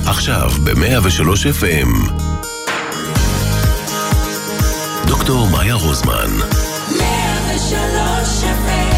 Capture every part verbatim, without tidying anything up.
עכשיו ב-מאה ושלוש אף אם. דוקטור מאיה רוזמן. מאה ושלוש אף אם.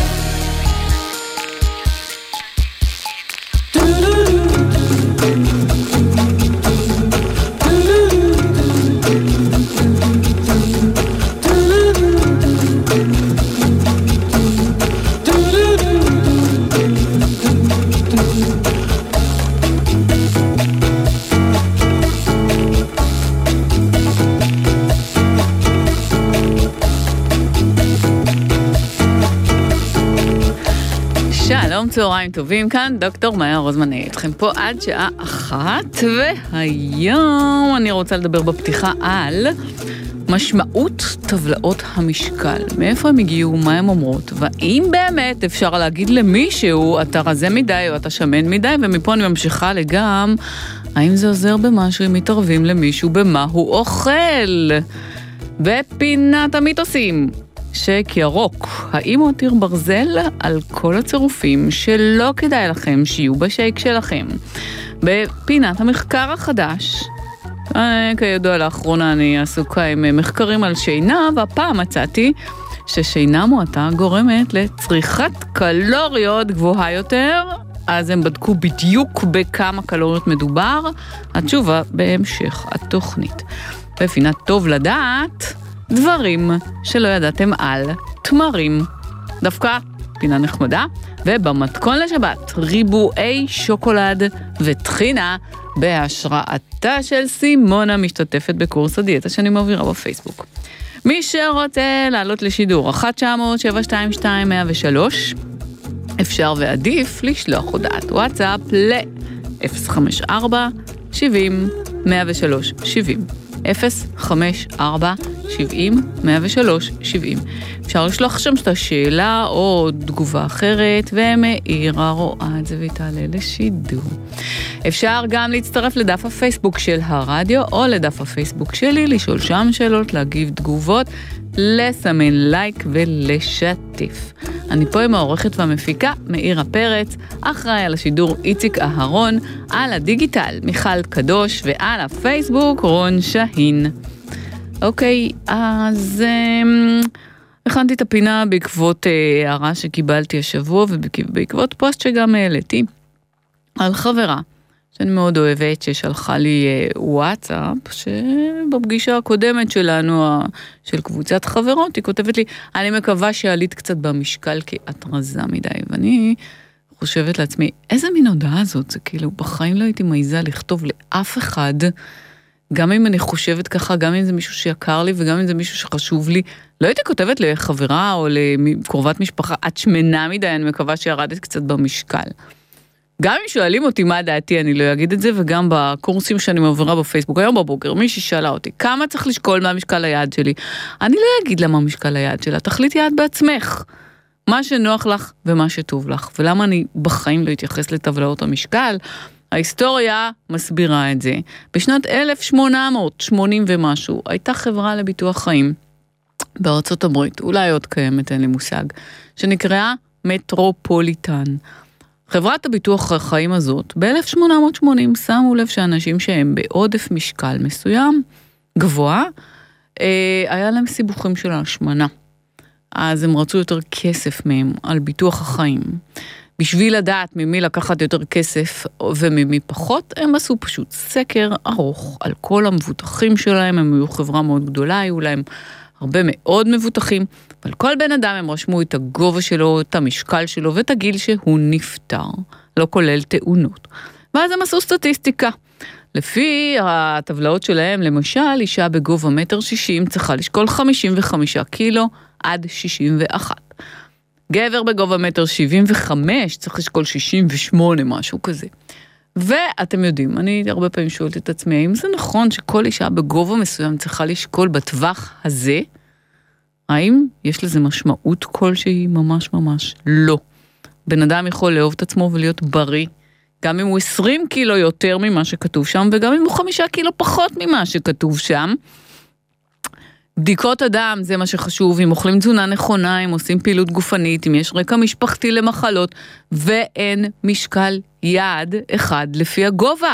שלום, צהריים טובים, כאן דוקטור מאיה רוזמן, איתכם פה עד שעה אחת, והיום אני רוצה לדבר בפתיחה על משמעות טבלאות המשקל. מאיפה הם הגיעו, מה הם אומרות, והאם באמת אפשר להגיד למישהו, אתה רזה מדי או אתה שמן מדי, ומפה אני ממשיכה לגם, האם זה עוזר במשהו אם מתערבים למישהו במה הוא אוכל? בפינת המיתוסים. שייק ירוק, האם הותיר ברזל על כל הצירופים שלא כדאי לכם שיהיו בשייק שלכם? בפינת המחקר החדש, כידוע לאחרונה אני עסוקה עם מחקרים על שינה, והפעם מצאתי ששינה מועטה גורמת לצריכת קלוריות גבוהה יותר, אז הם בדקו בדיוק בכמה קלוריות מדובר, התשובה בהמשך התוכנית. בפינת טוב לדעת, דברים שלא ידעתם על תמרים. דווקא פינה נחמדה, ובמתכון לשבת ריבועי שוקולד וטחינה בהשראתה של סימונה, משתתפת בקורס הדיאטה שאני מעבירה בפייסבוק. מי שרוצה לעלות לשידור אחת תשע אפס אפס שבע שתיים שתיים מאה ושלוש, אפשר ועדיף לשלוח הודעת וואטסאפ ל-אפס חמש ארבע שבעים מאה ושלוש שבעים. אפס חמש ארבע שבעים מאה ושלוש שבעים. אפשר לשלוח שם את השאלה או תגובה אחרת, ומאירה רואה את זה ותעלה לשידור. אפשר גם להצטרף לדף הפייסבוק של הרדיו או לדף הפייסבוק שלי, לשאול שם שאלות, להגיב תגובות, לסמן לייק ולשתף. אני פה עם העורכת והמפיקה מאירה פרץ, אחראי על השידור איציק אהרון, על הדיגיטל מיכל קדוש, ועל הפייסבוק רון שהין. אוקיי, אז um, הכנתי את הפינה בעקבות uh, הערה שקיבלתי השבוע, ובעקבות פוסט שגם העליתי על חברה שאני מאוד אוהבת, ששלחה לי uh, וואטסאפ, שבפגישה הקודמת שלנו, uh, של קבוצת חברות, היא כותבת לי, אני מקווה שעלית קצת במשקל, כי את רזה מדי, ואני חושבת לעצמי, איזה מין הודעה הזאת, זה כאילו, בחיים לא הייתי מעיזה לכתוב לאף אחד, גם אם אני חושבת ככה, גם אם זה מישהו שיקר לי, וגם אם זה מישהו שחשוב לי, לא הייתי כותבת לחברה או לקרובת משפחה, את שמנה מדי, אני מקווה שירדת קצת במשקל. גם אם שואלים אותי מה דעתי, אני לא אגיד את זה, וגם בקורסים שאני מעבירה בפייסבוק, היום בבוקר, מישהי שאלה אותי, כמה צריך לשקול מהמשקל היעד שלי? אני לא אגיד לה מה משקל היעד שלה, תחליט יעד בעצמך. מה שנוח לך ומה שטוב לך. ולמה אני בחיים לא אתייחס לטבלאות המשקל? ההיסטוריה מסבירה את זה. בשנת אלף שמונה מאות שמונים ומשהו, הייתה חברה לביטוח חיים בארצות הברית, אולי עוד קיימת, אין לי מושג, שנקראה מטרופוליטן. חברת הביטוח החיים הזאת, ב-אלף שמונה מאות שמונים שמו לב שאנשים שהם בעודף משקל מסוים, גבוה, אה, היה להם סיבוכים של השמנה. אז הם רצו יותר כסף מהם על ביטוח החיים. בשביל לדעת ממי לקחת יותר כסף וממי פחות, הם עשו פשוט סקר ארוך על כל המבוטחים שלהם, הם היו חברה מאוד גדולה, היו להם הרבה מאוד מבוטחים, אבל כל בן אדם הם רשמו את הגובה שלו, את המשקל שלו ואת הגיל שהוא נפטר, לא כולל תאונות. ואז הם עשו סטטיסטיקה. לפי הטבלאות שלהם, למשל, אישה בגובה מטר שישים צריכה לשקול חמישים וחמישה קילו עד שישים ואחת. גבר בגובה מטר שבעים וחמש צריך לשקול שישים ושמונה, משהו כזה. ואתם יודעים, אני הרבה פעמים שואלת את עצמי, האם זה נכון שכל אישה בגובה מסוים צריכה לשקול בטווח הזה? האם יש לזה משמעות כלשהי? ממש ממש לא. בן אדם יכול לאהוב את עצמו ולהיות בריא, גם אם הוא עשרים קילו יותר ממה שכתוב שם, וגם אם הוא חמישה קילו פחות ממה שכתוב שם. בדיקות הדם זה מה שחשוב, אם אוכלים תזונה נכונה, אם עושים פעילות גופנית, אם יש רקע משפחתי למחלות, ואין משקל יעד אחד לפי הגובה.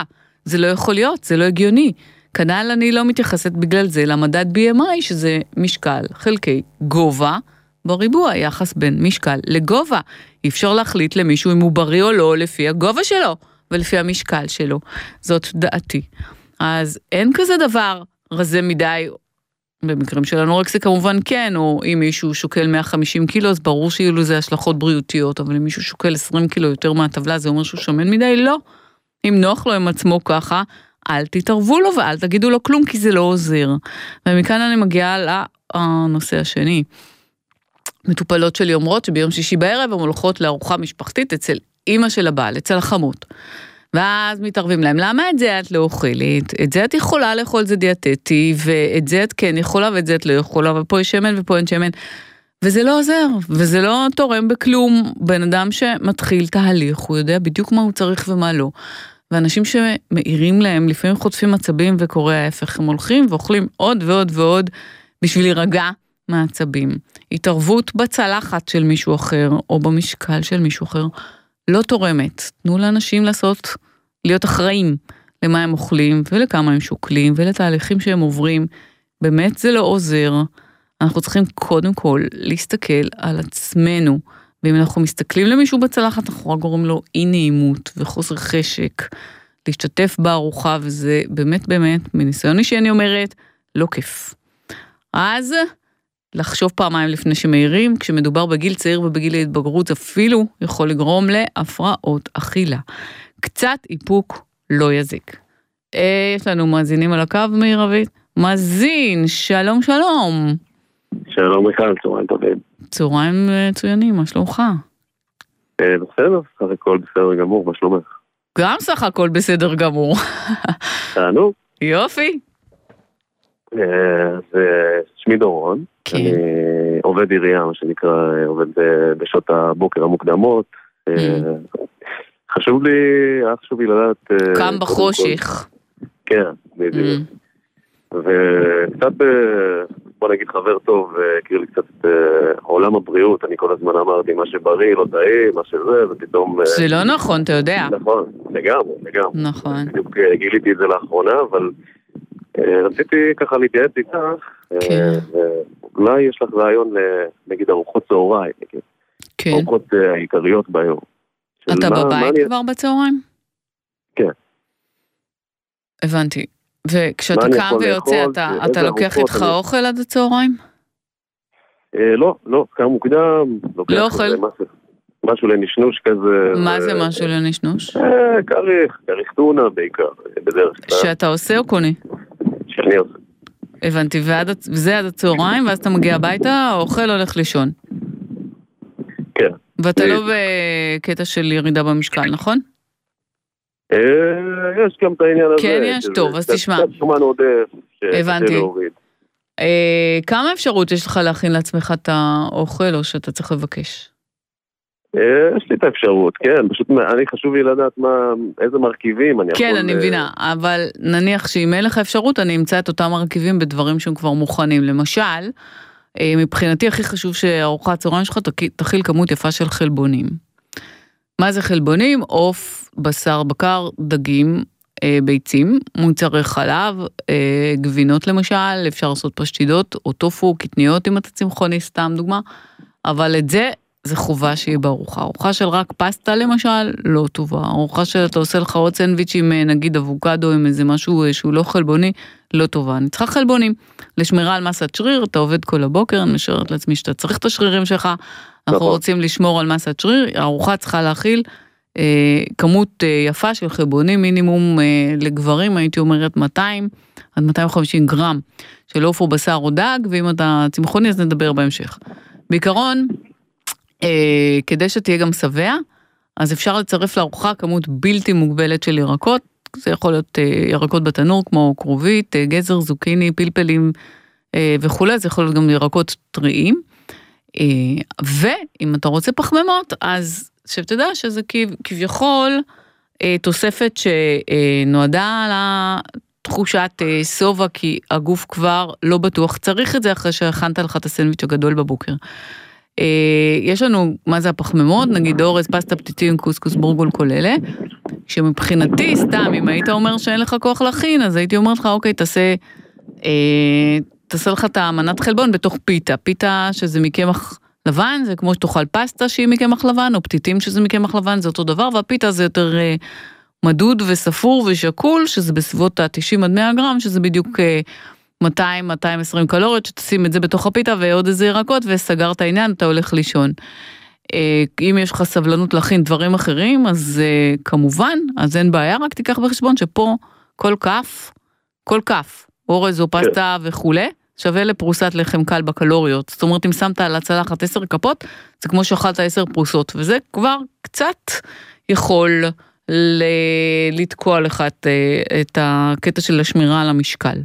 זה לא יכול להיות, זה לא הגיוני. כנ"ל אני לא מתייחסת בגלל זה למדד בי אם איי, שזה משקל חלקי גובה בריבוע, יחס בין משקל לגובה. אי אפשר להחליט למישהו אם הוא בריא או לא לפי הגובה שלו, ולפי המשקל שלו. זאת דעתי. אז אין כזה דבר רזה מדי, במקרים של אנורקסיה כמובן כן, או אם מישהו שוקל מאה וחמישים קילו, אז ברור שיהיו לזה השלכות בריאותיות, אבל אם מישהו שוקל עשרים קילו יותר מהטבלה, זה אומר שהוא שמן מדי? לא. אם נוח לו עם עצמו ככה, אל תתערבו לו ואל תגידו לו כלום, כי זה לא עוזר. ומכאן אני מגיעה לנושא השני. מטופלות שלי אומרות שביום שישי בערב הן הולכות לארוחה משפחתית אצל אמא של הבעל, אצל החמות. ואז מתערבים להם, למה את זה את לא אוכלת? את זה את יכולה לאכול, זה דיאטטי, ואת זה את כן יכולה, ואת זה את לא יכולה, ופה יש שמן ופה אין שמן. וזה לא עוזר, וזה לא תורם בכלום. בן אדם שמתחיל תהליך, הוא יודע בדיוק מה הוא צריך ומה לא. ואנשים שמאירים להם, לפעמים חוטפים עצבים וקורא ההפך, הם הולכים ואוכלים עוד ועוד ועוד, בשביל להירגע מהעצבים. התערבות בצלחת של מישהו אחר, או במשקל של מישהו אחר, לא תורמת. תנו לאנשים לעשות, להיות אחראים למה הם אוכלים, ולכמה הם שוקלים, ולתהליכים שהם עוברים. באמת זה לא עוזר. אנחנו צריכים קודם כל להסתכל על עצמנו, ואם אנחנו מסתכלים למישהו בצלחת, אנחנו רק גורם לו אי נעימות וחוסר חשק, להשתתף בארוחה, וזה באמת באמת, מניסיון אישי אני אומרת, לא כיף. אז לחשוב פעמיים לפני שמאירים, כשמדובר בגיל צעיר ובגיל ההתבגרות, אפילו יכול לגרום להפרעות אכילה. קצת איפוק לא יזיק. יש לנו מאזינים על הקו, מאיר רבית? מאזין, שלום שלום. שלום מיכל, צהריים טובים. צהריים מצוינים, מה שלומך? בסדר, סך הכל בסדר גמור, מה שלומך? גם סך הכל בסדר גמור. תענו. יופי. אז שמי דורון, אני עובד עירייה, מה שנקרא, עובד בשעות הבוקר המוקדמות. חשוב לי, חשוב לי לדעת... קם בחושך. כן, בדיוק. וקצת, בוא נגיד חבר טוב, הכיר לי קצת את עולם הבריאות, אני כל הזמן אמרתי מה שבריא, לא טעים, מה שזה, ופתאום... זה לא נכון, אתה יודע. נכון, לגמרי, לגמרי. נכון. בדיוק גיליתי את זה לאחרונה, אבל רציתי ככה להתייעץ איתך, ואולי יש לך רעיון נגיד ארוחות צהריים, כן. ארוחות העיקריות ביום. אתה בבית כבר בצהריים? כן. הבנתי. וכשאתה קם ויוצא, אתה לוקח איתך אוכל עד הצהריים? לא, לא, קם מוקדם. לא אוכל? משהו לנשנוש כזה. מה זה משהו לנשנוש? כריך, כריך טונה בעיקר, בדרך כלל. שאתה עושה או קונה? שאני עושה. הבנתי, וזה עד הצהריים, ואז אתה מגיע הביתה, אוכל הולך לישון. כן. ואתה לא בקטע של ירידה במשקל, נכון? יש גם את העניין הזה. כן, יש, טוב, אז תשמע. קצת שומן עודף. הבנתי. כמה אפשרות יש לך להכין לעצמך את האוכל, או שאתה צריך לבקש? יש לי את האפשרות, כן. פשוט אני חשוב לי לדעת איזה מרכיבים אני יכול... כן, אני מבינה, אבל נניח שאם אין לך אפשרות, אני אמצא את אותם מרכיבים בדברים שהם כבר מוכנים. למשל, מבחינתי הכי חשוב שהארוחת צהריים שלך תכיל כמות יפה של חלבונים. מה זה חלבונים? עוף, בשר, בקר, דגים, ביצים, מוצרי חלב, גבינות למשל, אפשר לעשות פשטידות או טופו, קטניות אם אתה צמחוני, סתם דוגמה, אבל את זה, זה חובה שיהיה בארוחה. ארוחה של רק פסטה למשל, לא טובה. ארוחה של אתה עושה לך עוד סנדוויץ' עם נגיד אבוקדו, עם איזה משהו שהוא לא חלבוני, לא טובה. אני צריכה חלבונים. לשמירה על מסת שריר, אתה עובד כל הבוקר, אני משארת לעצמי שאתה צריך את השרירים שלך, אנחנו רוצים לשמור על מסת שריר, הארוחה צריכה להכיל אה, כמות אה, יפה של חלבונים, מינימום אה, לגברים, הייתי אומרת מאתיים עד מאתיים וחמישים גרם של עוף או בשר או דג, ואם אתה צמחוני אז נדבר בהמשך. בעיקרון, אה, כדי שתהיה גם שבע, אז אפשר לצרף לארוחה כמות בלתי מוגבלת של ירקות, זה יכול להיות אה, ירקות בתנור כמו קרובית, אה, גזר, זוקיני, פלפלים אה, וכו', זה יכול להיות גם ירקות טריים, ואם אתה רוצה פחמימות, אז שתדע שזה כביכול תוספת שנועדה לתחושת סובה, כי הגוף כבר לא בטוח צריך את זה אחרי שהכנת לך את הסנדוויץ' הגדול בבוקר. יש לנו, מה זה הפחמימות? נגיד אורז, פסטה, פתיתים, קוסקוס, בורגול, כל אלה. שמבחינתי, סתם, אם היית אומר שאין לך כוח להכין, אז הייתי אומרת לך, אוקיי, תעשה, אה, תעשה לך את המנת חלבון בתוך פיתה. פיתה שזה מקמח לבן, זה כמו שתאכל פסטה שהיא מקמח לבן, או פתיתים שזה מקמח לבן, זה אותו דבר, והפיתה זה יותר אה, מדוד וספור ושקול, שזה בסביבות ה-תשעים עד מאה גרם, שזה בדיוק אה, מאתיים עד מאתיים ועשרים קלוריות, שתשים את זה בתוך הפיתה, ועוד איזה ירקות, וסגרת העניין, אתה הולך לישון. אם יש לך סבלנות להכין דברים אחרים, אז כמובן, אז אין בעיה, רק תיקח בחשבון שפה כל כף, כל כף, אורז או פסטה וכולי, שווה לפרוסת לחם קל בקלוריות. זאת אומרת, אם שמת על הצלחת עשר כפות, זה כמו שאכלת עשר פרוסות, וזה כבר קצת יכול לתקוע לך את הקטע של השמירה על המשקל.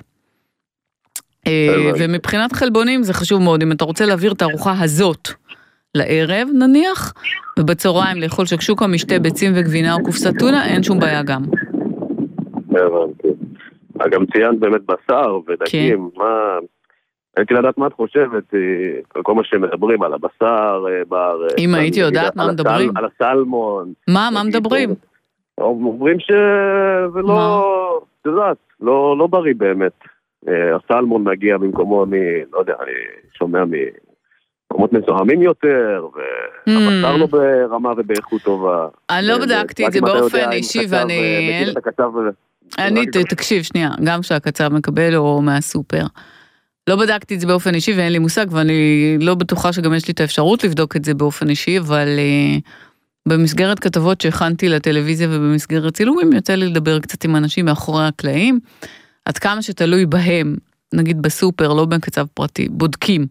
ומבחינת חלבונים זה חשוב מאוד, אם אתה רוצה להעביר את הארוחה הזאת, לערב נניח, ובצהריים לאכול שקשוקה, משתה ביצים וגבינה או קופסת טונה, אין שום בעיה גם. הבנתי. גם ציינת באמת בשר ודגים, מה... הייתי לדעת מה את חושבת, כל מה שמדברים על הבשר בארץ. אם הייתי יודעת מה מדברים? על הסלמון. מה, מה מדברים? אומרים שזה לא, את יודעת, לא בריא באמת. הסלמון מגיע במקומו, אני לא יודע, אני שומע מ... מקומות מזוהמים יותר, והבשר לא ברמה ובאיכות טובה. אני לא בדקתי את זה באופן אישי, ואני... אני, תקשיב, שנייה, גם שהקצב מקבל או מהסופר. לא בדקתי את זה באופן אישי, ואין לי מושג, ואני לא בטוחה שגם יש לי את האפשרות לבדוק את זה באופן אישי, אבל במסגרת כתבות שהכנתי לטלוויזיה, ובמסגרת צילומים, יוצא לי לדבר קצת עם אנשים מאחורי הקלעים, עד כמה שתלוי בהם, נגיד בסופר, לא בקצב פרטי, בודקים.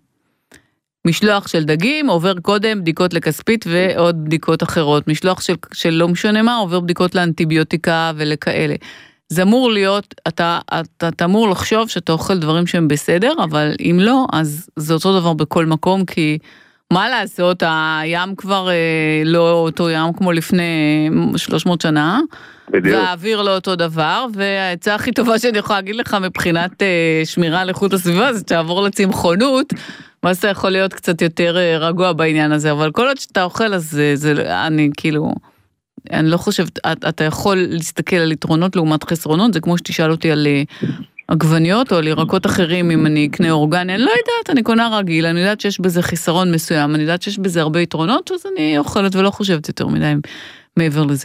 משלוח של דגים עובר קודם בדיקות לכספית ועוד בדיקות אחרות. משלוח של, של לא משנה מה עובר בדיקות לאנטיביוטיקה ולכאלה. זה אמור להיות, אתה, אתה, אתה אמור לחשוב שאתה אוכל דברים שהם בסדר, אבל אם לא, אז זה אותו דבר בכל מקום, כי מה לעשות, הים כבר אה, לא אותו ים כמו לפני שלוש מאות שנה, בדיוק. והאוויר לא אותו דבר, והעצה הכי טובה שאני יכולה להגיד לך מבחינת אה, שמירה על איכות הסביבה, זה תעבור לצמחונות, מה זה יכול להיות קצת יותר רגוע בעניין הזה, אבל כל עוד שאתה אוכל, אז זה, זה, אני כאילו, אני לא חושבת, אתה יכול להסתכל על יתרונות לעומת חסרונות, זה כמו שתשאל אותי על עגבניות או על ירקות אחרים, אם אני אקנה אורגני, אני לא יודעת, אני קונה רגיל, אני יודעת שיש בזה חיסרון מסוים, אני יודעת שיש בזה הרבה יתרונות, אז אני אוכלת ולא חושבת יותר מדי מעבר לזה.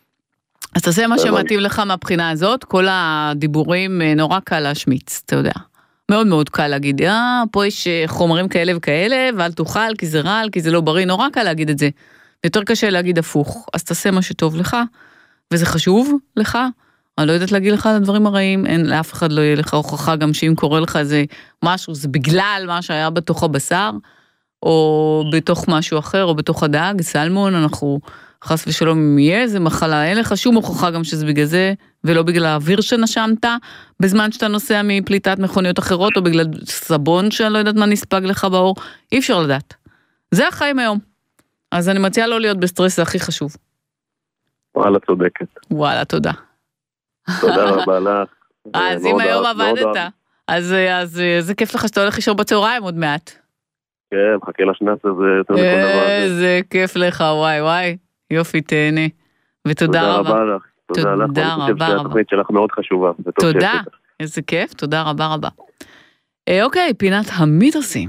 אז תעשה מה שמתאים לך מהבחינה הזאת, כל הדיבורים נורא קל להשמיץ, אתה יודע. מאוד מאוד קל להגיד, אה, פה יש חומרים כאלה וכאלה, ואל תאכל, כי זה רעל, כי זה לא בריא, נורא קל להגיד את זה. יותר קשה להגיד הפוך, אז תעשה מה שטוב לך, וזה חשוב לך, אני לא יודעת להגיד לך על הדברים הרעים, אין, לאף אחד לא יהיה לך הוכחה, גם שאם קורה לך זה משהו, זה בגלל מה שהיה בתוך הבשר, או בתוך משהו אחר, או בתוך הדג, סלמון, אנחנו חס ושלום אם יהיה איזה מחלה, אין לך שום הוכחה גם שזה בגלל זה, ולא בגלל האוויר שנשמת, בזמן שאתה נוסע מפליטת מכוניות אחרות, או בגלל סבון שאני לא יודעת מה נספג לך באור, אי אפשר לדעת. זה החיים היום. אז אני מציעה לא להיות בסטרס, זה הכי חשוב. וואלה, צודקת. וואלה, תודה. תודה רבה לך. אז אם היום עבדת, אז זה כיף לך שאתה הולך לישון בצהריים עוד מעט. כן, חכה לשנץ הזה יותר מכל דבר. איזה כיף לך, וואי וואי. יופי, תהנה. ותודה רבה. תודה רבה לך. תודה לך. תודה רבה רבה. התוכנית שלך מאוד חשובה. תודה. איזה כיף, תודה רבה רבה. אוקיי, פינת המיתוסים.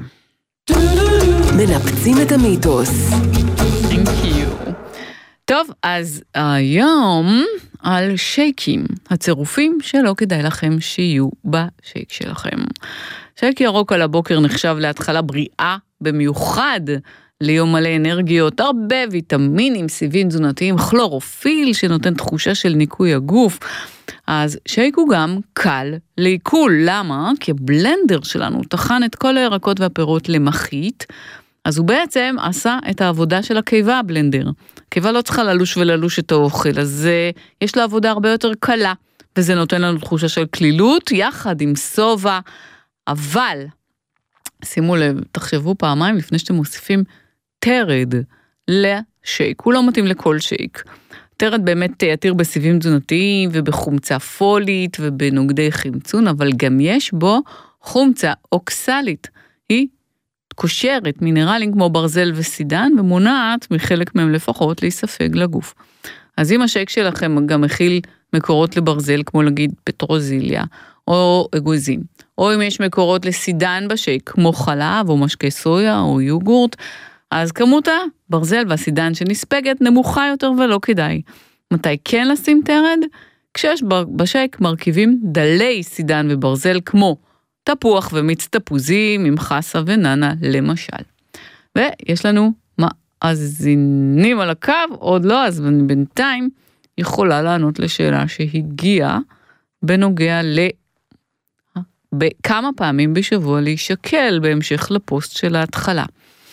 מנפצים את המיתוס. Thank you. טוב, אז היום על שייקים, הצירופים שלא כדאי לכם שיהיו בשייק שלכם. שייק ירוק על הבוקר נחשב להתחלה בריאה, במיוחד ליום מלא אנרגיות, הרבה ויטמינים, סיבים תזונתיים, כלורופיל שנותן תחושה של ניקוי הגוף. אז שייק הוא גם קל לעיכול. למה? כי הבלנדר שלנו טחן את כל הירקות והפירות למחית, אז הוא בעצם עשה את העבודה של הקיבה, הבלנדר. הקיבה לא צריכה ללוש וללוש את האוכל, אז uh, יש לה עבודה הרבה יותר קלה, וזה נותן לנו תחושה של כלילות, יחד עם סובה, אבל, שימו לב, תחשבו פעמיים לפני שאתם מוסיפים תרד לשייק, הוא לא מתאים לכל שייק. תרד באמת עתיר בסיבים תזונתיים, ובחומצה פולית, ובנוגדי חמצון, אבל גם יש בו חומצה אוקסלית, היא קושרת מינרלים כמו ברזל וסידן, ומונעת מחלק מהם לפחות להיספג לגוף. אז אם השייק שלכם גם מכיל מקורות לברזל, כמו להגיד פטרוזיליה, או אגוזים, או אם יש מקורות לסידן בשייק, כמו חלב, או משקי סויה, או יוגורט, אז כמות הברזל והסידן שנספגת נמוכה יותר ולא כדאי. מתי כן לשים תרד? כשיש בשייק מרכיבים דלי סידן וברזל, כמו תפוח ומיץ תפוזים, עם חסה וננה למשל. ויש לנו מאזינים על הקו, עוד לא, אז בינתיים יכולה לענות לשאלה שהגיעה בנוגע ל... בכמה פעמים בשבוע להישקל בהמשך לפוסט של ההתחלה.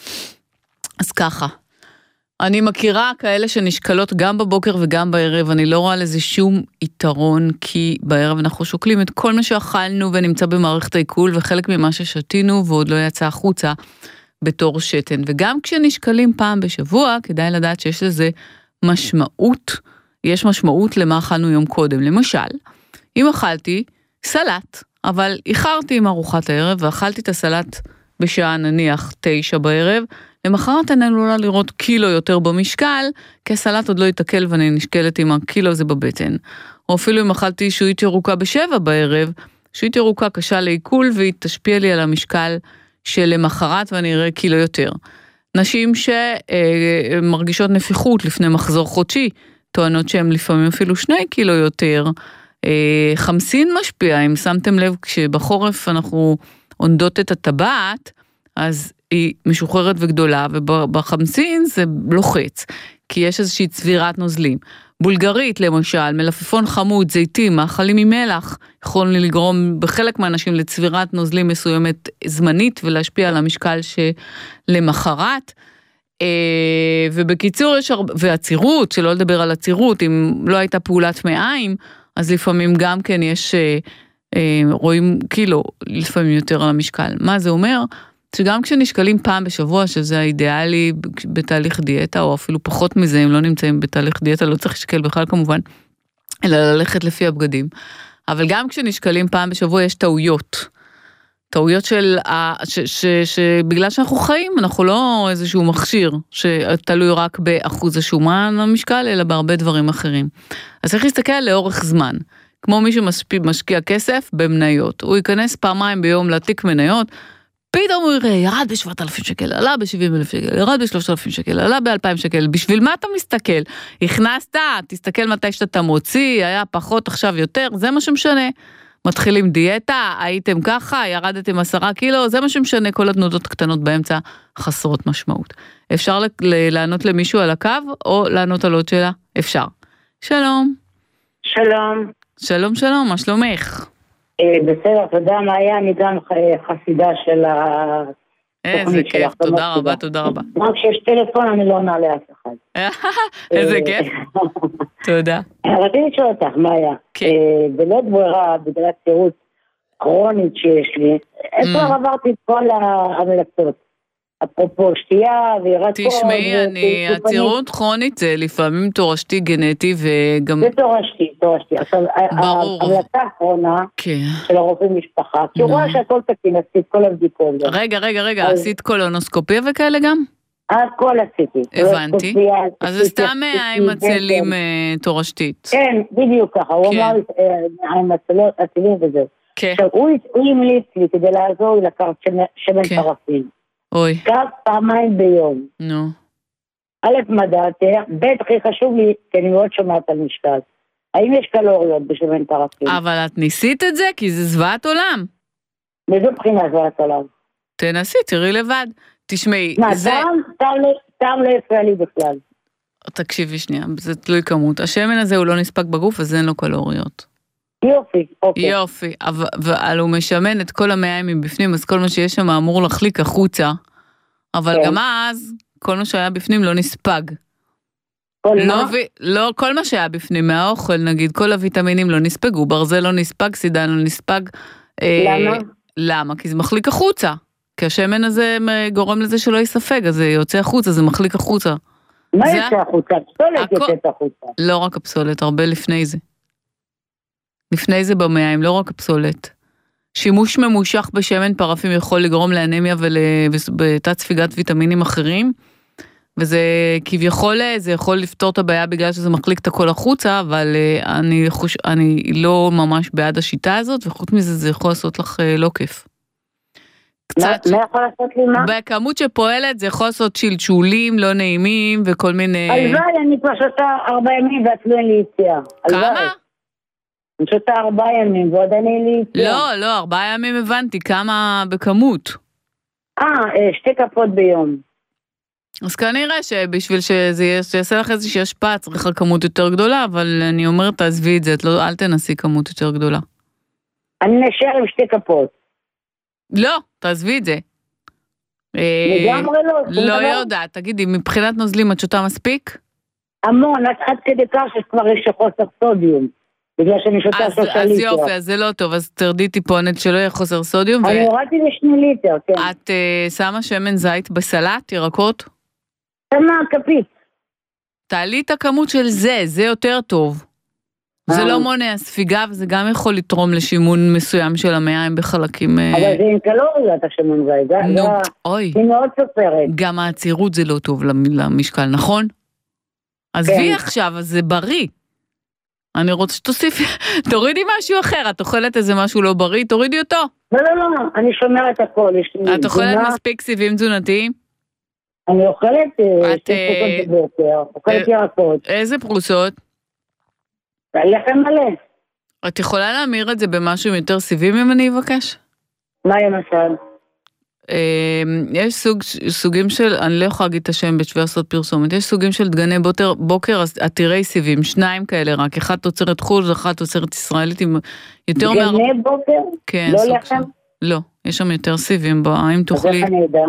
אז ככה, אני מכירה כאלה שנשקלות גם בבוקר וגם בערב, אני לא רואה לזה שום יתרון, כי בערב אנחנו שוקלים את כל מה שאכלנו ונמצא במערכת העיכול, וחלק ממה ששתינו ועוד לא יצא החוצה בתור שתן. וגם כשנשקלים פעם בשבוע, כדאי לדעת שיש לזה משמעות, יש משמעות למה אכלנו יום קודם. למשל, אם אכלתי סלט, אבל איחרתי עם ארוחת הערב, ואכלתי את הסלט בשעה נניח תשע בערב, למחרת אני עלולה לראות קילו יותר במשקל, כי הסלט עוד לא יתקל ואני נשקלת עם הקילו הזה בבטן. או אפילו אם אכלתי שועית ירוקה בשבע בערב, שועית ירוקה קשה לעיכול, והיא תשפיע לי על המשקל שלמחרת ואני אראה קילו יותר. נשים שמרגישות נפיחות לפני מחזור חודשי, טוענות שהם לפעמים אפילו שני קילו יותר. חמסין משפיע, אם שמתם לב, כשבחורף אנחנו עונדות את הטבעת, אז היא משוחררת וגדולה, ובחמסין זה לוחץ, כי יש איזושהי צבירת נוזלים. בולגרית למשל, מלפפון חמוד, זיתים, מאכלים ממלח, יכולים לגרום בחלק מהאנשים לצבירת נוזלים מסוימת זמנית, ולהשפיע על המשקל שלמחרת. ובקיצור יש הרבה, והצירות, שלא לדבר על הצירות, אם לא הייתה פעולת מעיים, אז לפעמים גם כן יש, רואים קילו, לפעמים יותר על המשקל. מה זה אומר? שגם כשנשקלים פעם בשבוע, שזה האידיאלי בתהליך דיאטה, או אפילו פחות מזה, אם לא נמצאים בתהליך דיאטה, לא צריך לשקל בכלל כמובן, אלא ללכת לפי הבגדים. אבל גם כשנשקלים פעם בשבוע, יש טעויות. טעויות של, ש, ש, שבגלל שאנחנו חיים, אנחנו לא איזשהו מכשיר, שתלוי רק באחוז השומן המשקל, אלא בהרבה דברים אחרים. אז צריך להסתכל לאורך זמן. כמו מי שמשקיע כסף במניות. הוא ייכנס פעמיים ביום לתיק מניות, פתאום הוא יראה, ירד ב-שבעת אלפים שקל, עלה ב-שבעים אלף שקל, ירד ב-שלושת אלפים שקל, עלה ב-אלפיים שקל. בשביל מה אתה מסתכל? הכנסת, תסתכל מתי שאתה מוציא, היה פחות, עכשיו יותר, זה מה שמשנה. מתחילים דיאטה, הייתם ככה, ירדתם עשרה קילו, זה מה שמשנה, כל התנודות קטנות באמצע חסרות משמעות. אפשר לענות למישהו על הקו, או לענות על עוד שאלה? אפשר. שלום. שלום. שלום, שלום, מה שלומך? בסדר, תודה מאיה, אני גם חסידה של איזה כיף, תודה רבה, תודה רבה. רק כשיש טלפון אני לא עונה לאף אחד. איזה כיף, תודה. רציתי לשאול אותך, מאיה, בלית ברירה, בגלל צירות כרונית שיש לי, איפה עברתי את כל המלצות? אפרופו שתייה וירקות. תשמעי, אני, הצירות כרונית זה לפעמים תורשתי גנטי וגם... זה תורשתי, תורשתי. עכשיו, ההמלצה האחרונה של הרופא משפחה, כי הוא רואה שהכל תקין, עשית כל הבדיקות. רגע, רגע, רגע, עשית קולונוסקופיה וכאלה גם? הכל עשיתי. הבנתי. אז זה סתם עם הצלים תורשתית. כן, בדיוק ככה. הוא אמר עם הצלים וזהו. עכשיו, הוא המליץ לי כדי לעזור לי לקחת שמן פרפין. אוי. כך פעמיים ביום. נו. א', מדעתי, ב', הכי חשוב לי, כי אני מאוד שומעת על משקל. האם יש קלוריות בשמן פרפין? אבל את ניסית את זה? כי זה זוועת עולם. מאיזו בחינה זוועת עולם? תנסי, תראי לבד. תשמעי, מה, זה... טעם לא יפריע לי בכלל. תקשיבי שנייה, זה תלוי כמות. השמן הזה הוא לא נספק בגוף, אז אין לו קלוריות. יופי, אוקיי. יופי, אבל הוא משמן את כל המעיים מבפנים, אז כל מה שיש שם אמור להחליק החוצה, אבל גם אז, כל מה שהיה בפנים לא נספג. כל מה? לא, כל מה שהיה בפנים מהאוכל, נגיד, כל הוויטמינים לא נספגו, ברזל לא נספג, סידן לא נספג. למה? למה? כי זה מחליק החוצה. כי השמן הזה גורם לזה שלא יספג, אז זה יוצא החוצה, זה מחליק החוצה. מה יוצא החוצה? פסולת יוצאת החוצה. לא רק הפסולת, הרבה לפני זה. לפני זה במעיים, לא רק הפסולת. שימוש ממושך בשמן פרפים יכול לגרום לאנמיה ולתת ספיגת ויטמינים אחרים, וזה כביכול, זה יכול לפתור את הבעיה בגלל שזה מחליק את הכל החוצה, אבל אני, חוש, אני לא ממש בעד השיטה הזאת, וחוץ מזה זה יכול לעשות לך לא כיף. קצת... מה, מה יכול לעשות לי מה? בכמות שפועלת זה יכול לעשות שלשולים לא נעימים וכל מיני... הלוואי, אני כבר שותה ארבעה ימים ואצלו אין לי יציאה. כמה? אני שותה ארבעה ימים ועוד אין לי יציאה. לא, לא, ארבעה ימים הבנתי, כמה בכמות? אה, שתי כפות ביום. אז כנראה שבשביל שזה יעשה לך איזושהי השפעה, צריך לה כמות יותר גדולה, אבל אני אומרת, תעזבי את זה, לא, אל תנסי כמות יותר גדולה. אני נשאר עם שתי כפות. לא, תעזבי את זה. לגמרי לא. לא יודעת, תגידי, מבחינת נוזלים את שותה מספיק? המון, עד כדי כך שכבר יש חוסר סודיום. בגלל שאני שותה שלושה ליטר. אז יופי, אז זה לא טוב, אז תרדי טיפונת שלא יהיה חוסר סודיום. אני הורדתי לשני ליטר, כן. את שמה שמן זית בסלט, ירקות? שמה, כפית. תעלי את הכמות של זה, זה יותר טוב. זה לא מונע ספיגה, וזה גם יכול לתרום לשימון מסוים של המעיים בחלקים... אבל זה עם קלוריות, השמון זית. נו, אוי. היא מאוד סופרת. גם העצירות זה לא טוב למשקל, נכון? אז וי עכשיו, אז זה בריא. אני רוצה שתוסיפי, תורידי משהו אחר, את אוכלת איזה משהו לא בריא, תורידי אותו. לא, לא, לא, אני שומרת הכל. את אוכלת מספיק סיבים תזונתיים? אני אוכלת שתי פרוסות בבוקר, אוכלת ירקות. איזה פרוסות? לחם מלא. את יכולה להמיר את זה במשהו עם יותר סיבים אם אני אבקש? מה למשל? יש סוג, סוגים של, אני לא יכולה להגיד את השם בשביל לעשות פרסומת, יש סוגים של דגני בוקר, בוקר עתירי סיבים, שניים כאלה רק, אחד תוצרת חו"ל ואחד תוצרת ישראלית עם יותר... דגני מה... בוקר? כן, לא לחם? של... לא, יש שם יותר סיבים, בוא, אם תוכלי... אז איך אני יודע?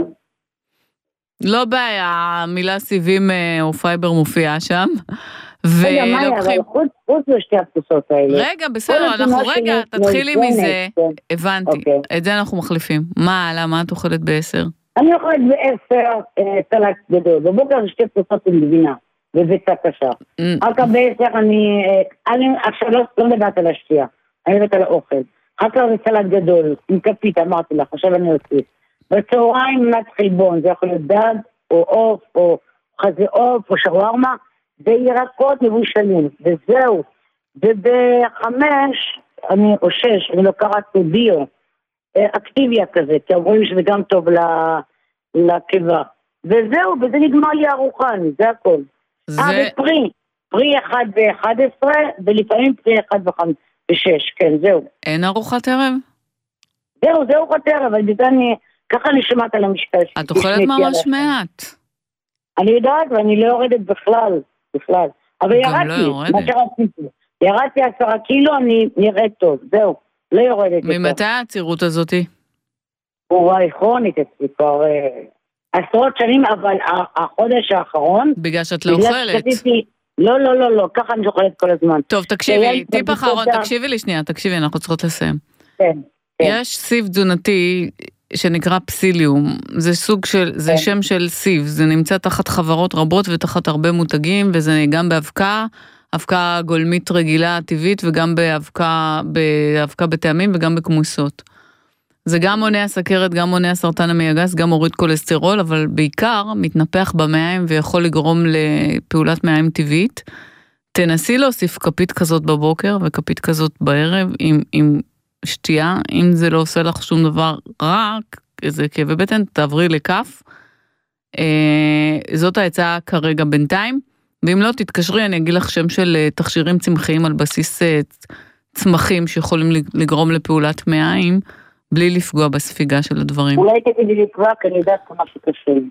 לא בעיה, המילה סיבים או פייבר מופיעה שם. רגע, מה היה? אבל חוץ לשתי הפרוסות האלה. רגע, בסדר, אנחנו רגע, תתחילי מזה. הבנתי, את זה אנחנו מחליפים. מה, למה את אוכלת בעשר? אני אוכלת בעשר סלט גדול. בבוקר זה שתי פרוסות עם גבינה, וביצה קשה. רק בעשר אני... עכשיו לא מדברת על השתייה, אני מדברת על האוכל. רק זה סלט גדול, עם כפית, אמרתי לך, עכשיו אני אוסיף. בצהריים מנת חלבון, זה יכול להיות דג, או עוף, או חזה עוף, או שווארמה, וירקות מבושלים, וזהו. ובחמש, אני, או שש, אני לוקחת ביו, אקטיביה כזה, כי אומרים שזה גם טוב לקיבה. וזהו, וזה נגמר לי ארוחה, זה הכל. זה... אה, ופרי, פרי אחד ב-אחד עשרה, ולפעמים פרי אחד ב-שש, כן, זהו. אין ארוחת ערב? זהו, זה ארוחת ערב, אבל בזה אני, ככה אני שמעת על המשקל. את אוכלת ממש מעט. אני יודעת, ואני לא יורדת בכלל. בכלל. אבל ירדתי, מה שרציתי. ירדתי עשרה קילו, אני נראית טוב, זהו, לא יורדת. ממתי העצירות הזאתי? וואי, כרונית אצלי כבר עשרות שנים, אבל החודש האחרון... בגלל שאת לא אוכלת. לא, לא, לא, לא, ככה אני אוכלת כל הזמן. טוב, תקשיבי, טיפ אחרון, תקשיבי לי שנייה, תקשיבי, אנחנו צריכות לסיים. כן. יש סיב תזונתי שנקרא פסיליום, זה סוג של, זה שם של סיב, זה נמצא תחת חברות רבות ותחת הרבה מותגים, וזה גם באבקה, אבקה גולמית רגילה טבעית, וגם באבקה, באבקה בטעמים וגם בכמוסות. זה גם מונע סכרת, גם מונע סרטן המעי הגס, גם מוריד כולסטרול, אבל בעיקר מתנפח במעיים ויכול לגרום לפעולת מעיים טבעית. תנסי להוסיף כפית כזאת בבוקר וכפית כזאת בערב עם, עם שתייה, אם זה לא עושה לך שום דבר רע, איזה כאבי בטן, תעברי לכף. אה, זאת ההצעה כרגע בינתיים, ואם לא תתקשרי, אני אגיד לך שם של תכשירים צמחיים על בסיס צמחים שיכולים לגרום לפעולת מעיים, בלי לפגוע בספיגה של הדברים. אולי תגידי לי כבר, כי אני יודעת כמה שקשה.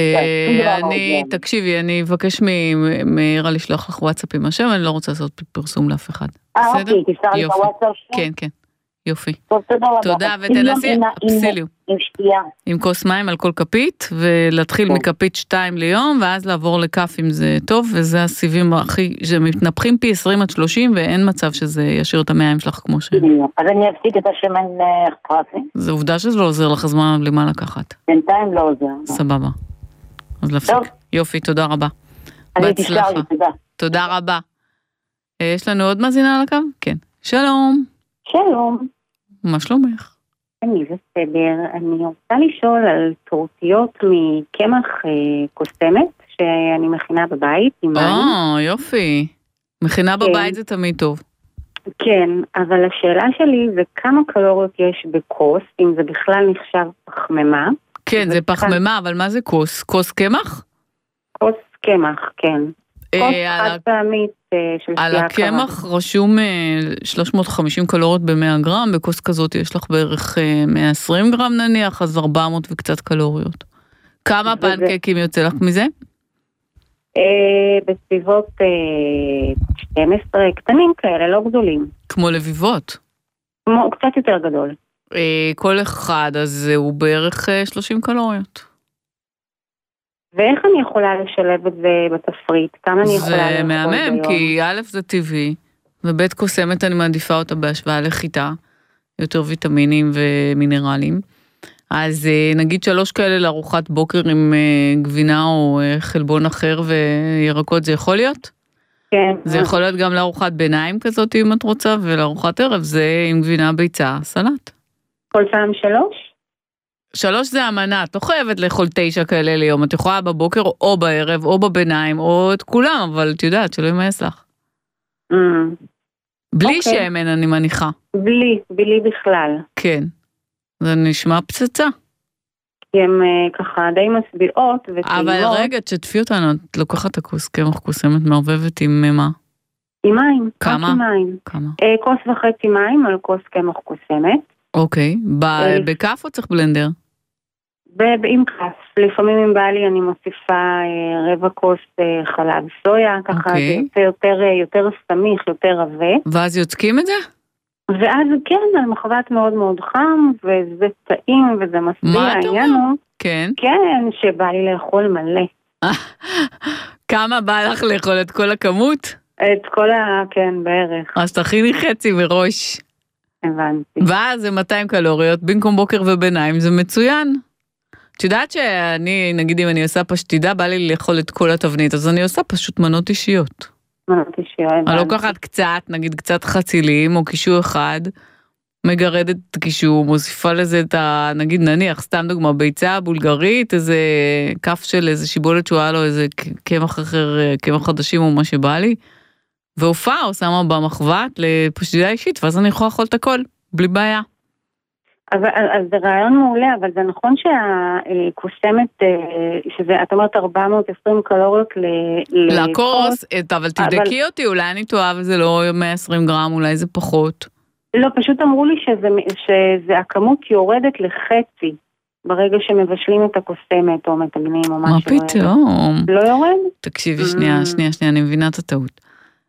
אני, תקשיבי, אני אבקש מהירה לשלוח לך וואטסאפ עם השם, אני לא רוצה לעשות פרסום לאף אחד. אה, אוקיי, תפתר לי בוואטסאפ? כן, כן, יופי. טוב, תודה רבה. תודה, ותנסי, פסיליום. עם שתייה. עם כוס מים על כל כפית, ולהתחיל מכפית שתיים ליום, ואז לעבור לכף אם זה טוב, וזה הסיבים הכי, שמתנפחים פי עשרים עד שלושים, ואין מצב שזה ישאיר את המעיים שלך כמו ש... אז אני אפסיק את השמן פרסי. זה עובדה שזה לא עוזר לך זמן למה לקחת. בינתיים לא עוזר. סבבה. אז להפסיק. יופי, תודה רבה. אני תשאר לי, תודה. תודה רבה. יש לנו עוד מאזינה על הקו? כן. שלום. שלום. מה שלומך? אני בסדר, אני רוצה לשאול על טורטיות מקמח קוסמת, שאני מכינה בבית עם מים. אה, יופי. מכינה בבית זה תמיד טוב. כן, אבל השאלה שלי זה כמה קלוריות יש בכוס, אם זה בכלל נחשב פחמימה. כן, זה פחמימה, אבל מה זה כוס? כוס קמח? כוס קמח, כן. כוס חד פעמית של שתייה קרה. על הקמח רשום שלוש מאות וחמישים קלוריות ב-מאה גרם, בכוס כזאת יש לך בערך מאה ועשרים גרם נניח, אז ארבע מאות וקצת קלוריות. כמה פנקקים יוצא לך מזה? בסביבות שתים עשרה, קטנים כאלה, לא גדולים. כמו לביבות? כמו, קצת יותר גדול. כל אחד, אז הוא בערך שלושים קלוריות. ואיך אני יכולה לשלב את זה בתפריט? כמה אני יכולה לאכול ביום? זה מהמם, כי א' זה טבעי, וב' קוסמת אני מעדיפה אותה בהשוואה לחיטה, יותר ויטמינים ומינרלים. אז נגיד שלוש כאלה לארוחת בוקר עם גבינה או חלבון אחר וירקות, זה יכול להיות? כן. זה יכול להיות גם לארוחת ביניים כזאת אם את רוצה, ולארוחת ערב זה עם גבינה ביצה, סלט. כל פעם שלוש? שלוש זה המנה, את לא חייבת לאכול תשע כאלה ליום, את יכולה בבוקר או בערב או בביניים או את כולם, אבל את יודעת שלא ימייס לך. Mm. בלי okay. שמן אני מניחה. בלי, בלי בכלל. כן. זה נשמע פצצה. כי הן ככה די מסביעות וטעימות. אבל רגע, תשתפי אותנו, את לוקחת את הכוס קמח קוסמת מערבבת עם מה? עם מים. כמה? עם מים. כמה? אה, כוס וחצי מים על כוס קמח קוסמת. אוקיי. בכף או צריך בלנדר? עם כף. לפעמים אם בא לי אני מוסיפה רבע כוס חלב סויה, ככה זה יוצא יותר, יותר סמיך, יותר רווה. ואז יוצקים את זה? ואז כן, על מחבת מאוד מאוד חם, וזה טעים, וזה משביע. מה אתה אומר? כן. כן, שבא לי לאכול מלא. כמה בא לך לאכול את כל הכמות? את כל ה... כן, בערך. אז תכיני חצי מראש. הבנתי. ואז זה מאתיים קלוריות, במקום בוקר וביניים, זה מצוין. את יודעת שאני, נגיד אם אני עושה פשטידה, בא לי לאכול את כל התבנית, אז אני עושה פשוט מנות אישיות. מנות אישיות, הבנתי. אני לוקחת קצת, נגיד קצת חצילים, או קישור אחד, מגרדת את קישור, מוסיפה לזה את ה... נגיד נניח, סתם דוגמה, ביצה בולגרית, איזה כף של איזה שיבולת שהוא היה לו, איזה קמח אחר, קמח חדשים או מה שבא לי, והופעה, או שמה במחבת לפשטידה אישית, ואז אני יכולה לאכול את הכל, בלי בעיה. אז, אז זה רעיון מעולה, אבל זה נכון שהקוסמת, שזה, את אומרת ארבע מאות ועשרים קלוריות לקורס, אבל תבדקי אבל... אותי, אולי אני טועה וזה לא מאה ועשרים גרם, אולי זה פחות. לא, פשוט אמרו לי שזה, שזה הכמות יורדת לחצי, ברגע שמבשלים את הקוסמת או מתגנים או משהו. מה פתאום? לא יורד? תקשיבי, שנייה, שנייה, שנייה, אני מבינה את הטעות.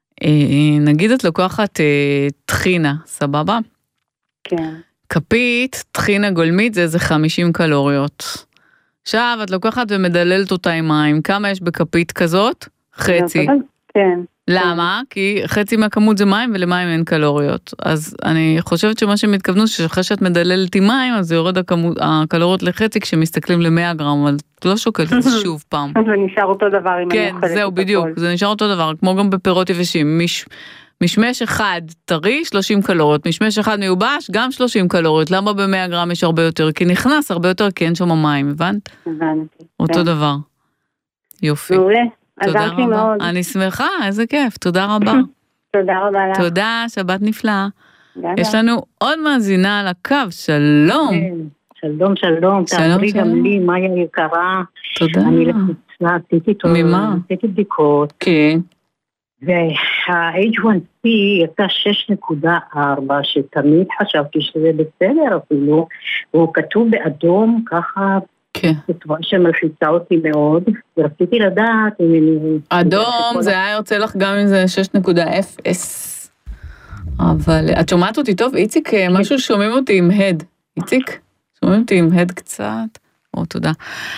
נגיד את לוקחת טחינה, סבבה? כן. כפית, טחינה גולמית, זה איזה חמישים קלוריות. עכשיו, את לוקחת ומדללת אותה עם מים. כמה יש בכפית כזאת? חצי. כן. למה? כי חצי מהכמות זה מים, ולמים אין קלוריות. אז אני חושבת שמה שמתכוונו, שאחרי שאת מדללת עם מים, אז זה יורד הכמות, הקלוריות לחצי, כשמסתכלים ל-מאה גרם, אבל את לא שוקלת את זה שוב פעם. זה נשאר אותו דבר אם אני אוכלת את הכל. כן, זהו, בדיוק. זה נשאר אותו דבר, כמו גם בפירות יבשים. מיש... משמש אחד טרי, שלושים קלוריות, משמש אחד מיובש, גם שלושים קלוריות, למה ב-מאה גרם יש הרבה יותר? כי נכנס הרבה יותר, כי אין שם מים, הבנת? הבנתי. אותו דבר. יופי. מעולה, עזרת לי מאוד. אני שמחה, איזה כיף, תודה רבה. תודה רבה לך. תודה, שבת נפלאה. יש לנו עוד מאזינה על הקו, שלום. שלום, שלום, תעברי גם לי, מאיה יקרה. תודה. אני לחוצה, עשיתי טוב. ממה? עשיתי בדיקות. כן. וה-אייץ' וואן סי יצא שש נקודה ארבע, שתמיד חשבתי שזה בסדר אפילו, והוא כתוב באדום ככה, כן. בצורה שמלחיצה אותי מאוד, ורציתי לדעת אם אני... אדום, זה היה יוצא לך גם אם זה שש נקודה אפס. אבל את שומעת אותי טוב? איציק, משהו שומעים אותי עם הד. איציק, שומעים אותי עם הד קצת? או, תודה.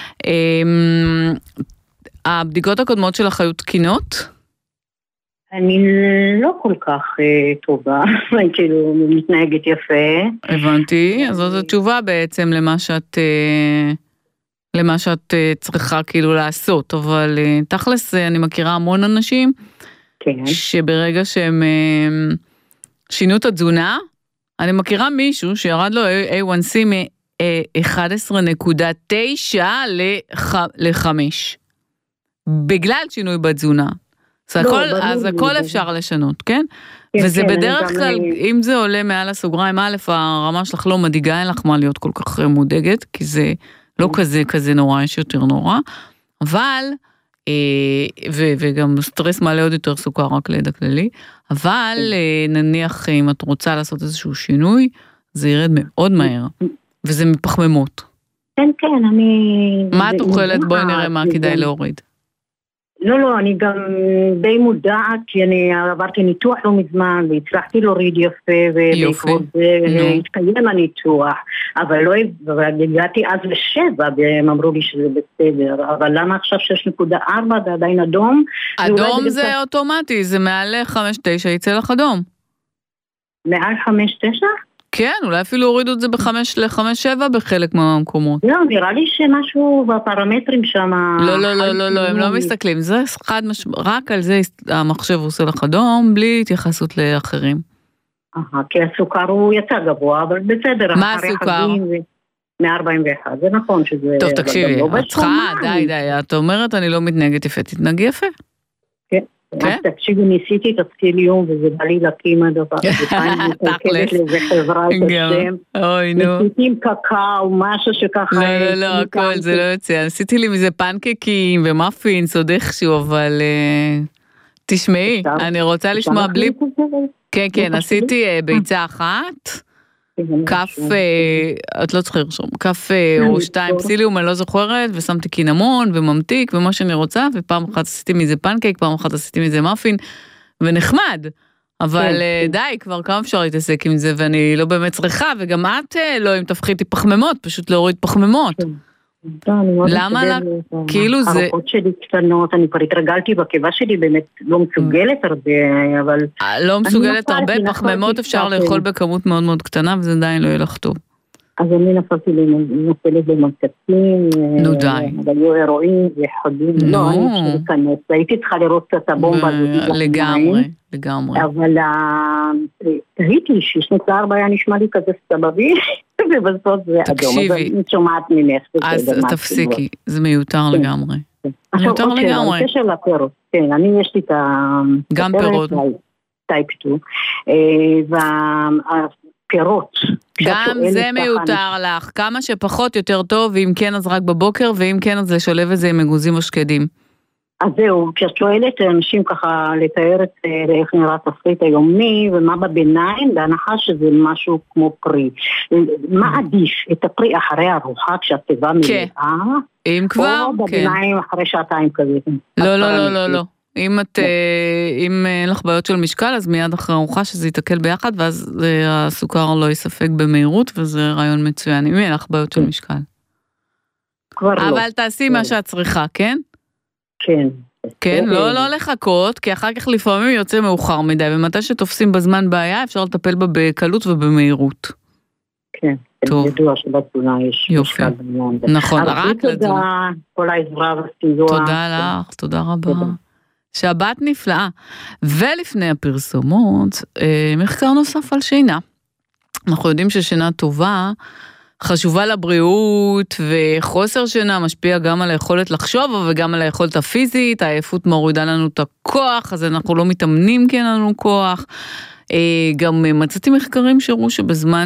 הבדיקות הקודמות שלך היו תקינות? אני לא כל כך uh, טובה, אני כאילו מתנהגת יפה. הבנתי, אז זאת התשובה בעצם למה שאת, uh, למה שאת uh, צריכה כאילו לעשות, אבל uh, תכלס uh, אני מכירה המון אנשים, כן. שברגע שהם uh, שינו את התזונה, אני מכירה מישהו שירד לו איי וואן סי מ-אחת עשרה נקודה תשע ל-חמש. בגלל שינוי בתזונה. אז הכל אפשר לשנות, כן? וזה בדרך כלל, אם זה עולה מעל הסוגריים, א', הרמה שלך לא מדאיגה, אין לך מה להיות כל כך מודאגת, כי זה לא כזה כזה נורא, יש יותר נורא, אבל, וגם סטרס מעלה עוד יותר סוכר רק לידע כללי, אבל נניח אם את רוצה לעשות איזשהו שינוי, זה ירד מאוד מהר, וזה מפחממות. כן, כן, אני... מה את אוכלת? בואי נראה מה כדאי להוריד. לא, לא, אני גם די מודעת, כי אני עברתי ניתוח לא מזמן, והצלחתי להוריד יפה, ובעקבות זה התקיים הניתוח, אבל לא, הגעתי אז לשבע, והם אמרו לי שזה בסדר, אבל למה עכשיו שש נקודה ארבע, זה עדיין אדום? אדום זה אוטומטי, זה מעל חמש תשע, יצא לך אדום. מעל חמש תשע? כן, אולי אפילו הורידו את זה בחמש לחמש שבע בחלק מהמקומות. לא, נראה לי שמשהו בפרמטרים שם... לא, לא, לא, לא, לא, הם לא מסתכלים. זה חד מש... רק על זה המחשב עושה לך אדום, בלי התייחסות לאחרים. אה, כי הסוכר הוא יצא גבוה, אבל בסדר. מה הסוכר? מ-ארבעים ואחת, זה נכון שזה... טוב, תקשיבי, את צריכה, די, די, את אומרת, אני לא מתנהגת יפה, תתנהגי יפה. כן. אז תקשיבי, ניסיתי את הסטיליום, וזה בא לי להקים הדבר, תכלס. לזה חברה את השם. אוי, נו. ניסיתי עם קקאו, משהו שככה... לא, לא, לא, הכל, זה לא יוצא. עשיתי לי מזה פנקקים ומאפינס, עוד איכשהו, אבל תשמעי, אני רוצה לשמוע בלי... כן, כן, עשיתי ביצה אחת, כף, את לא צריכה לרשום, כף או שתיים פסיליום, אני לא זוכרת, ושמתי קינמון וממתיק ומה שאני רוצה, ופעם אחת עשיתי מזה פנקייק, פעם אחת עשיתי מזה מאפין, ונחמד, אבל די, כבר כמה אפשר להתעסק עם זה, ואני לא באמת צריכה, וגם את לא אם תפחיתי פחממות, פשוט להוריד פחממות. למה לה? כאילו זה... הרוקות שלי קטנות, אני כבר התרגלתי בקיבה שלי, באמת לא מסוגלת הרבה, אבל... לא מסוגלת הרבה, פחממות אפשר לאכול בכמות מאוד מאוד קטנה, וזה עדיין לא יהיה לך טוב. אז אני נפלתי לנפלת במקצים, נו די. היו אירועים וחודים, לא, אני חושב להיכנס, הייתי צריכה לראות קצת הבומבה. לגמרי, לגמרי. אבל תהיתי, שיש נקודה ארבע היה נשמע לי כזה סבבי, ובסוף זה אדום, אז אני שומעת ממך. אז תפסיקי, זה מיותר לגמרי. מיותר לגמרי. עכשיו, קשר לפירות, כן, אני יש לי את ה... גם פירות. טייפ שתיים, וה... פירות. גם זה מיותר לך, כמה שפחות יותר טוב, ואם כן אז רק בבוקר, ואם כן אז לשלב את זה עם מגוזים או שקדים. אז זהו, כשאת שואלת אנשים ככה לתאר את איך נראה תפריט היומי, ומה בביניים, בהנחה שזה משהו כמו פרי. מה עדיף? את הפרי אחרי הארוחה, כשהטבע מלאה? אם כבר, או בביניים אחרי שעתיים כזה? לא, לא, לא, לא, לא. אם את, אם אין לך בעיות של משקל, אז מיד אחרי ארוחה שזה יתקל ביחד, ואז הסוכר לא יספק במהירות, וזה רעיון מצוין, אם אין לך בעיות של משקל. אבל תעשי מה שאת צריכה, כן? כן. כן, לא, לא לחכות, כי אחר כך לפעמים יוצא מאוחר מדי, ומתי שתופסים בזמן בעיה, אפשר לטפל בה בקלות ובמהירות. כן. טוב. ידוע שבתזונה יש יופי. נכון, רק לתזונה. כל העזרה והסיוע. תודה לך, תודה רבה. שבת נפלאה. ולפני הפרסומות, מחקר נוסף על שינה. אנחנו יודעים ששינה טובה, חשובה לבריאות, וחוסר שינה משפיע גם על היכולת לחשוב, וגם על היכולת הפיזית, העייפות מורידה לנו את הכוח, אז אנחנו לא מתאמנים כי אין לנו כוח. גם מצאתי מחקרים שראו שבזמן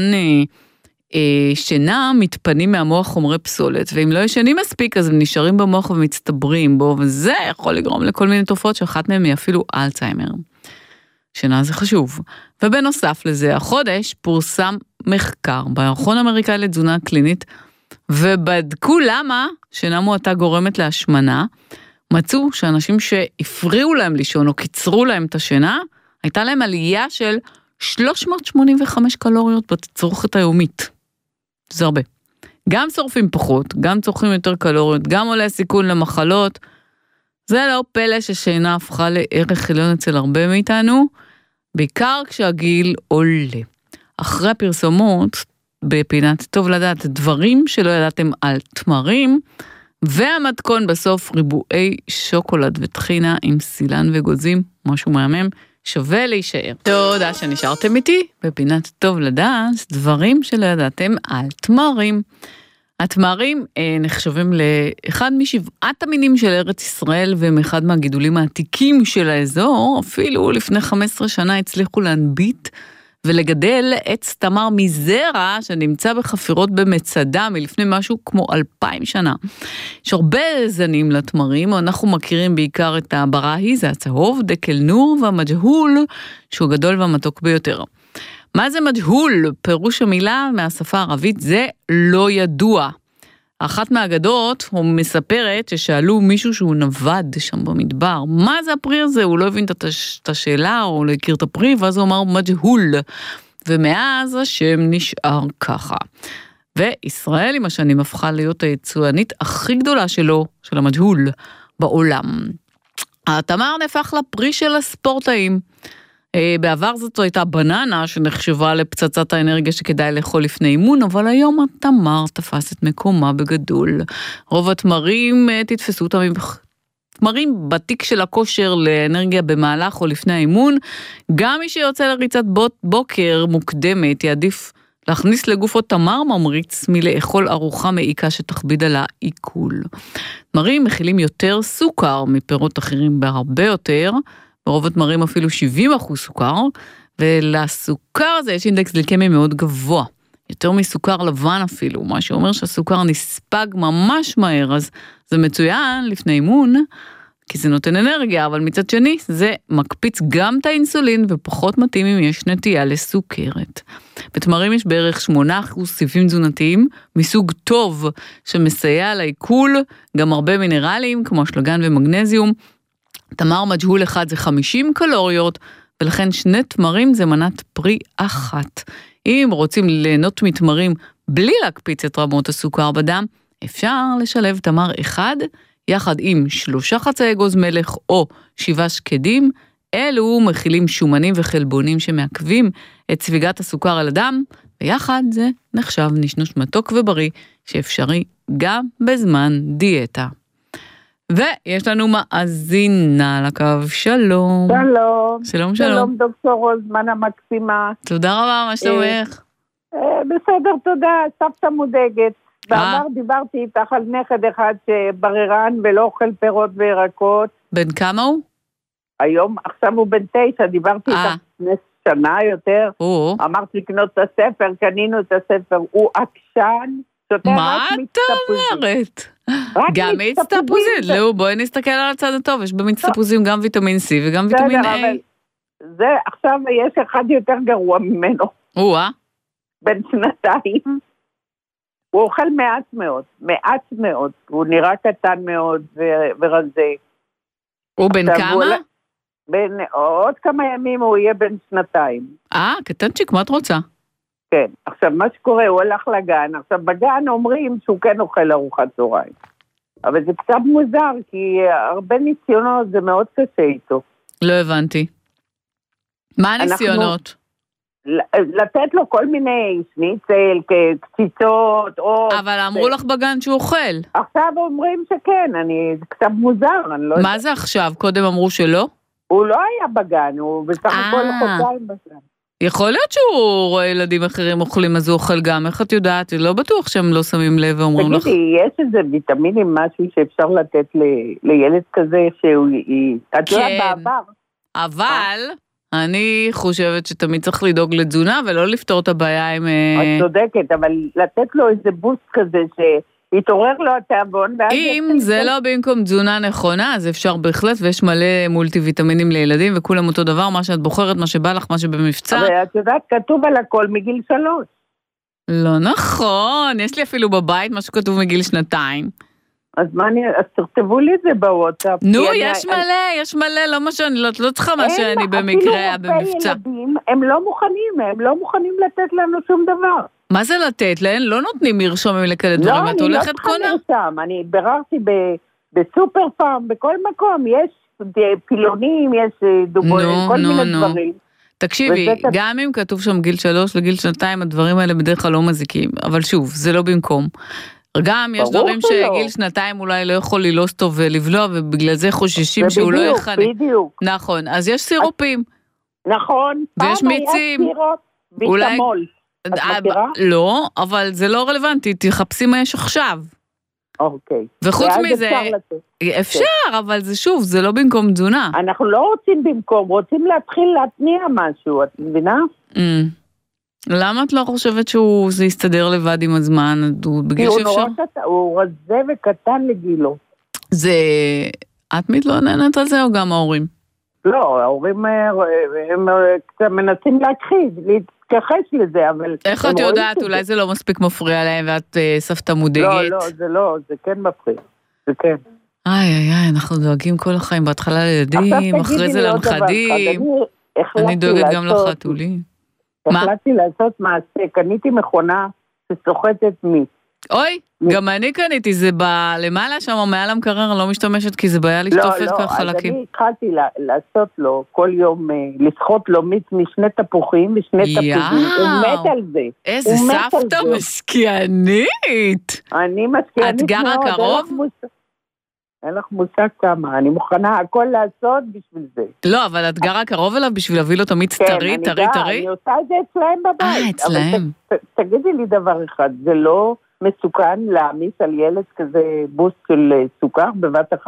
שינה מתפנים מהמוח חומרי פסולת, ואם לא ישנים מספיק אז הם נשארים במוח ומצטברים בו, וזה יכול לגרום לכל מיני תופעות שאחת מהן היא אפילו אלצהיימר. שינה זה חשוב. ובנוסף לזה, החודש פורסם מחקר בירחון האמריקאי לתזונה קלינית, ובדקו למה שינה מועטה גורמת להשמנה, מצאו שאנשים שהפריעו להם לישון או קיצרו להם את השינה, הייתה להם עלייה של שלוש מאות שמונים וחמש קלוריות בתצרוכת היומית. זה הרבה. גם שורפים פחות, גם צורכים יותר קלוריות, גם עולה סיכון למחלות. זה לא פלא ששינה הפכה לערך עליון אצל הרבה מאיתנו, בעיקר כשהגיל עולה. אחרי הפרסומות, בפינת טוב לדעת דברים שלא ידעתם על תמרים, והמתכון בסוף ריבועי שוקולד וטחינה עם סילן וגוזים, משהו מהמם, שווה להישאר. תודה שנשארתם איתי בפינת טוב לדעת, דברים שלא ידעתם על תמרים. התמרים אה, נחשבים לאחד משבעת המינים של ארץ ישראל, והם אחד מהגידולים העתיקים של האזור. אפילו לפני חמש עשרה שנה הצליחו להנביט ולגדל עץ תמר מזרע שנמצא בחפירות במצדה מלפני משהו כמו אלפיים שנה. יש הרבה זנים לתמרים, אנחנו מכירים בעיקר את הבראהי, זה הצהוב, דקל נור והמג'הול, שהוא גדול והמתוק ביותר. מה זה מג'הול? פירוש המילה מהשפה הערבית זה לא ידוע. אחת מהאגדות, הוא מספרת ששאלו מישהו שהוא נבד שם במדבר, מה זה הפרי הזה? הוא לא הבין את השאלה או לא הכיר את הפרי, ואז הוא אמר מג'הול, ומאז השם נשאר ככה. וישראל עם השנים הפכה להיות היצואנית הכי גדולה שלו, של המג'הול, בעולם. התמר נהפך לפרי של הספורטאים. בעבר זאת הייתה בננה שנחשבה לפצצת האנרגיה שכדאי לאכול לפני אימון, אבל היום התמר תפס את מקומה בגדול. רוב התמרים תתפסו אותם עם תמרים בתיק של הכושר לאנרגיה במהלך או לפני האימון. גם מי שיוצא לריצת בוקר מוקדמת יעדיף להכניס לגופו תמר ממריץ מלאכול ארוחה מעיקה שתכביד על העיכול. תמרים מכילים יותר סוכר מפירות אחרים בהרבה יותר, ברוב התמרים אפילו שבעים אחוז סוכר, ולסוכר הזה יש אינדקס גליקמי מאוד גבוה, יותר מסוכר לבן אפילו, מה שאומר שהסוכר נספג ממש מהר, אז זה מצוין לפני אימון, כי זה נותן אנרגיה, אבל מצד שני זה מקפיץ גם את האינסולין, ופחות מתאים אם יש נטייה לסוכרת. בתמרים יש בערך שמונה אחוז סיבים תזונתיים, מסוג טוב שמסייע לעיכול, גם הרבה מינרלים כמו שלגן ומגנזיום, תמר מג'הול אחד זה חמישים קלוריות, ולכן שני תמרים זה מנת פרי אחת. אם רוצים ליהנות מתמרים בלי להקפיץ את רמות הסוכר בדם, אפשר לשלב תמר אחד, יחד עם שלושה חצאי אגוז מלך או שבעה שקדים, אלו מכילים שומנים וחלבונים שמעכבים את ספיגת הסוכר על הדם, ויחד זה נחשב נשנוש מתוק ובריא, שאפשרי גם בזמן דיאטה. ויש לנו מאזינה על הקו, שלום. שלום. שלום, שלום. שלום דוקטור רוזמן המקסימה. תודה רבה, מה שלומך? בסדר, תודה, סבתא מודאגת. בעבר דיברתי איתך על נכד אחד שבררן ולא אוכל פירות וירקות. בן כמה הוא? היום, עכשיו הוא בן תשע, דיברתי איתך לפני שנה יותר. אמרתי לקנות את הספר, קנינו את הספר, הוא עקשן. מה אתה אומרת? גם מיץ תפוזים, לא, בואי נסתכל על הצד הטוב, יש במיץ תפוזים גם ויטמין C וגם ויטמין A. זה עכשיו יש אחד יותר גרוע ממנו. וואה. בן שנתיים. הוא אוכל מעט מאוד, מעט מאוד, הוא נראה קטן מאוד ורזה. הוא בן כמה? עוד כמה ימים הוא יהיה בן שנתיים. אה, קטנצ'יק, מה את רוצה? כן, עכשיו מה שקורה, הוא הלך לגן, עכשיו בגן אומרים שהוא כן אוכל ארוחת צהריים. אבל זה קצת מוזר, כי הרבה ניסיונות זה מאוד קשה איתו. לא הבנתי. מה הניסיונות? לתת לו כל מיני שניצל, קציצות, או... אבל אמרו לך בגן שהוא אוכל. עכשיו אומרים שכן, אני, זה קצת מוזר, אני לא... מה זה עכשיו? קודם אמרו שלא? הוא לא היה בגן, הוא בסך הכל חודשיים בגן. יכול להיות שהוא רואה ילדים אחרים אוכלים, אז הוא אוכל גם, איך את יודעת? לא בטוח שהם לא שמים לב ואומרים לך. תגידי, יש איזה ויטמינים, משהו שאפשר לתת לילד כזה, שהוא... את יודעת בעבר. אבל אני חושבת שתמיד צריך לדאוג לתזונה, ולא לפתור את הבעיה עם... את צודקת, אבל לתת לו איזה בוסט כזה ש... התעורר לו התיאבון. אם זה לא במקום תזונה נכונה, אז אפשר בהחלט, ויש מלא מולטי ויטמינים לילדים, וכולם אותו דבר, מה שאת בוחרת, מה שבא לך, מה שבמבצע. אבל את יודעת, כתוב על הכל מגיל שלוש. לא נכון, יש לי אפילו בבית משהו כתוב מגיל שנתיים. אז מה אני, אז תכתבו לי את זה בוואטסאפ. נו, יש מלא, יש מלא, לא מה שאני, לא צריכה מה שאני במקרה, במבצע. הם לא מוכנים, הם לא מוכנים לתת לנו שום דבר. מה זה לתת להן? לא נותנים מרשומים לכאלה דברים, את הולכת קונה? לא, אני לא צריכה מרשם, אני בררתי בסופר פארם, בכל מקום, יש פילונים, יש דובונים, כל מיני דברים. תקשיבי, גם אם כתוב שם גיל שלוש לגיל שנתיים, הדברים האלה בדרך כלל לא מזיקים, אבל שוב, זה לא במקום. גם יש דברים שגיל שנתיים אולי לא יכול ללעוס טוב ולבלוע, ובגלל זה חוששים שהוא לא יחנה. בדיוק. נכון, אז יש סירופים. נכון, ויש פעם היה מיצים. סירות ביטמול. את מכירה? לא, אבל זה לא רלוונטי, תחפשי מה יש עכשיו. אוקיי. וחוץ מזה, אפשר, אבל זה שוב, זה לא במקום תזונה. אנחנו לא רוצים במקום, רוצים להתחיל להתניע משהו, את מבינה? למה את לא חושבת שזה יסתדר לבד עם הזמן? הוא בגיל שאפשר? הוא רזה וקטן לגילו. זה... את מתלוננת על זה או גם ההורים? לא, ההורים הם קצת מנסים להכחיש, להתכחש לזה, אבל... איך את יודעת? אולי זה לא מספיק מפריע להם ואת סבתא מודאגת? לא, לא, זה לא, זה כן מפריע, זה כן. איי, איי, איי, אנחנו דואגים כל החיים, בהתחלה לילדים, אחרי זה לנכדים. אני דואגת גם לחתולים. החלטתי לעשות מעשה, קניתי מכונה שסוחטת מיץ. אוי, גם אני קניתי, זה למעלה שם, מעל המקרר, לא משתמשת, כי זה בעיה לשטוף את כך חלקים. לא, לא, אז אני התחלתי לעשות לו כל יום, לסחוט לו מיץ משני תפוחים, משני תפוחים. הוא מת על זה. איזה סבתא משקיענית. אני משקיענית מאוד. את גרה קרוב? אין לך מושג כמה, אני מוכנה הכל לעשות בשביל זה. לא, אבל את גרה קרוב אליו בשביל להביא לו את המיץ טרי, טרי, טרי? אני עושה את זה אצלהם בבית. אה, אצלהם. תגידי לי דבר אחד, זה לא מסוכן להעמיס על ילד כזה בוסט של סוכר בבת אחת?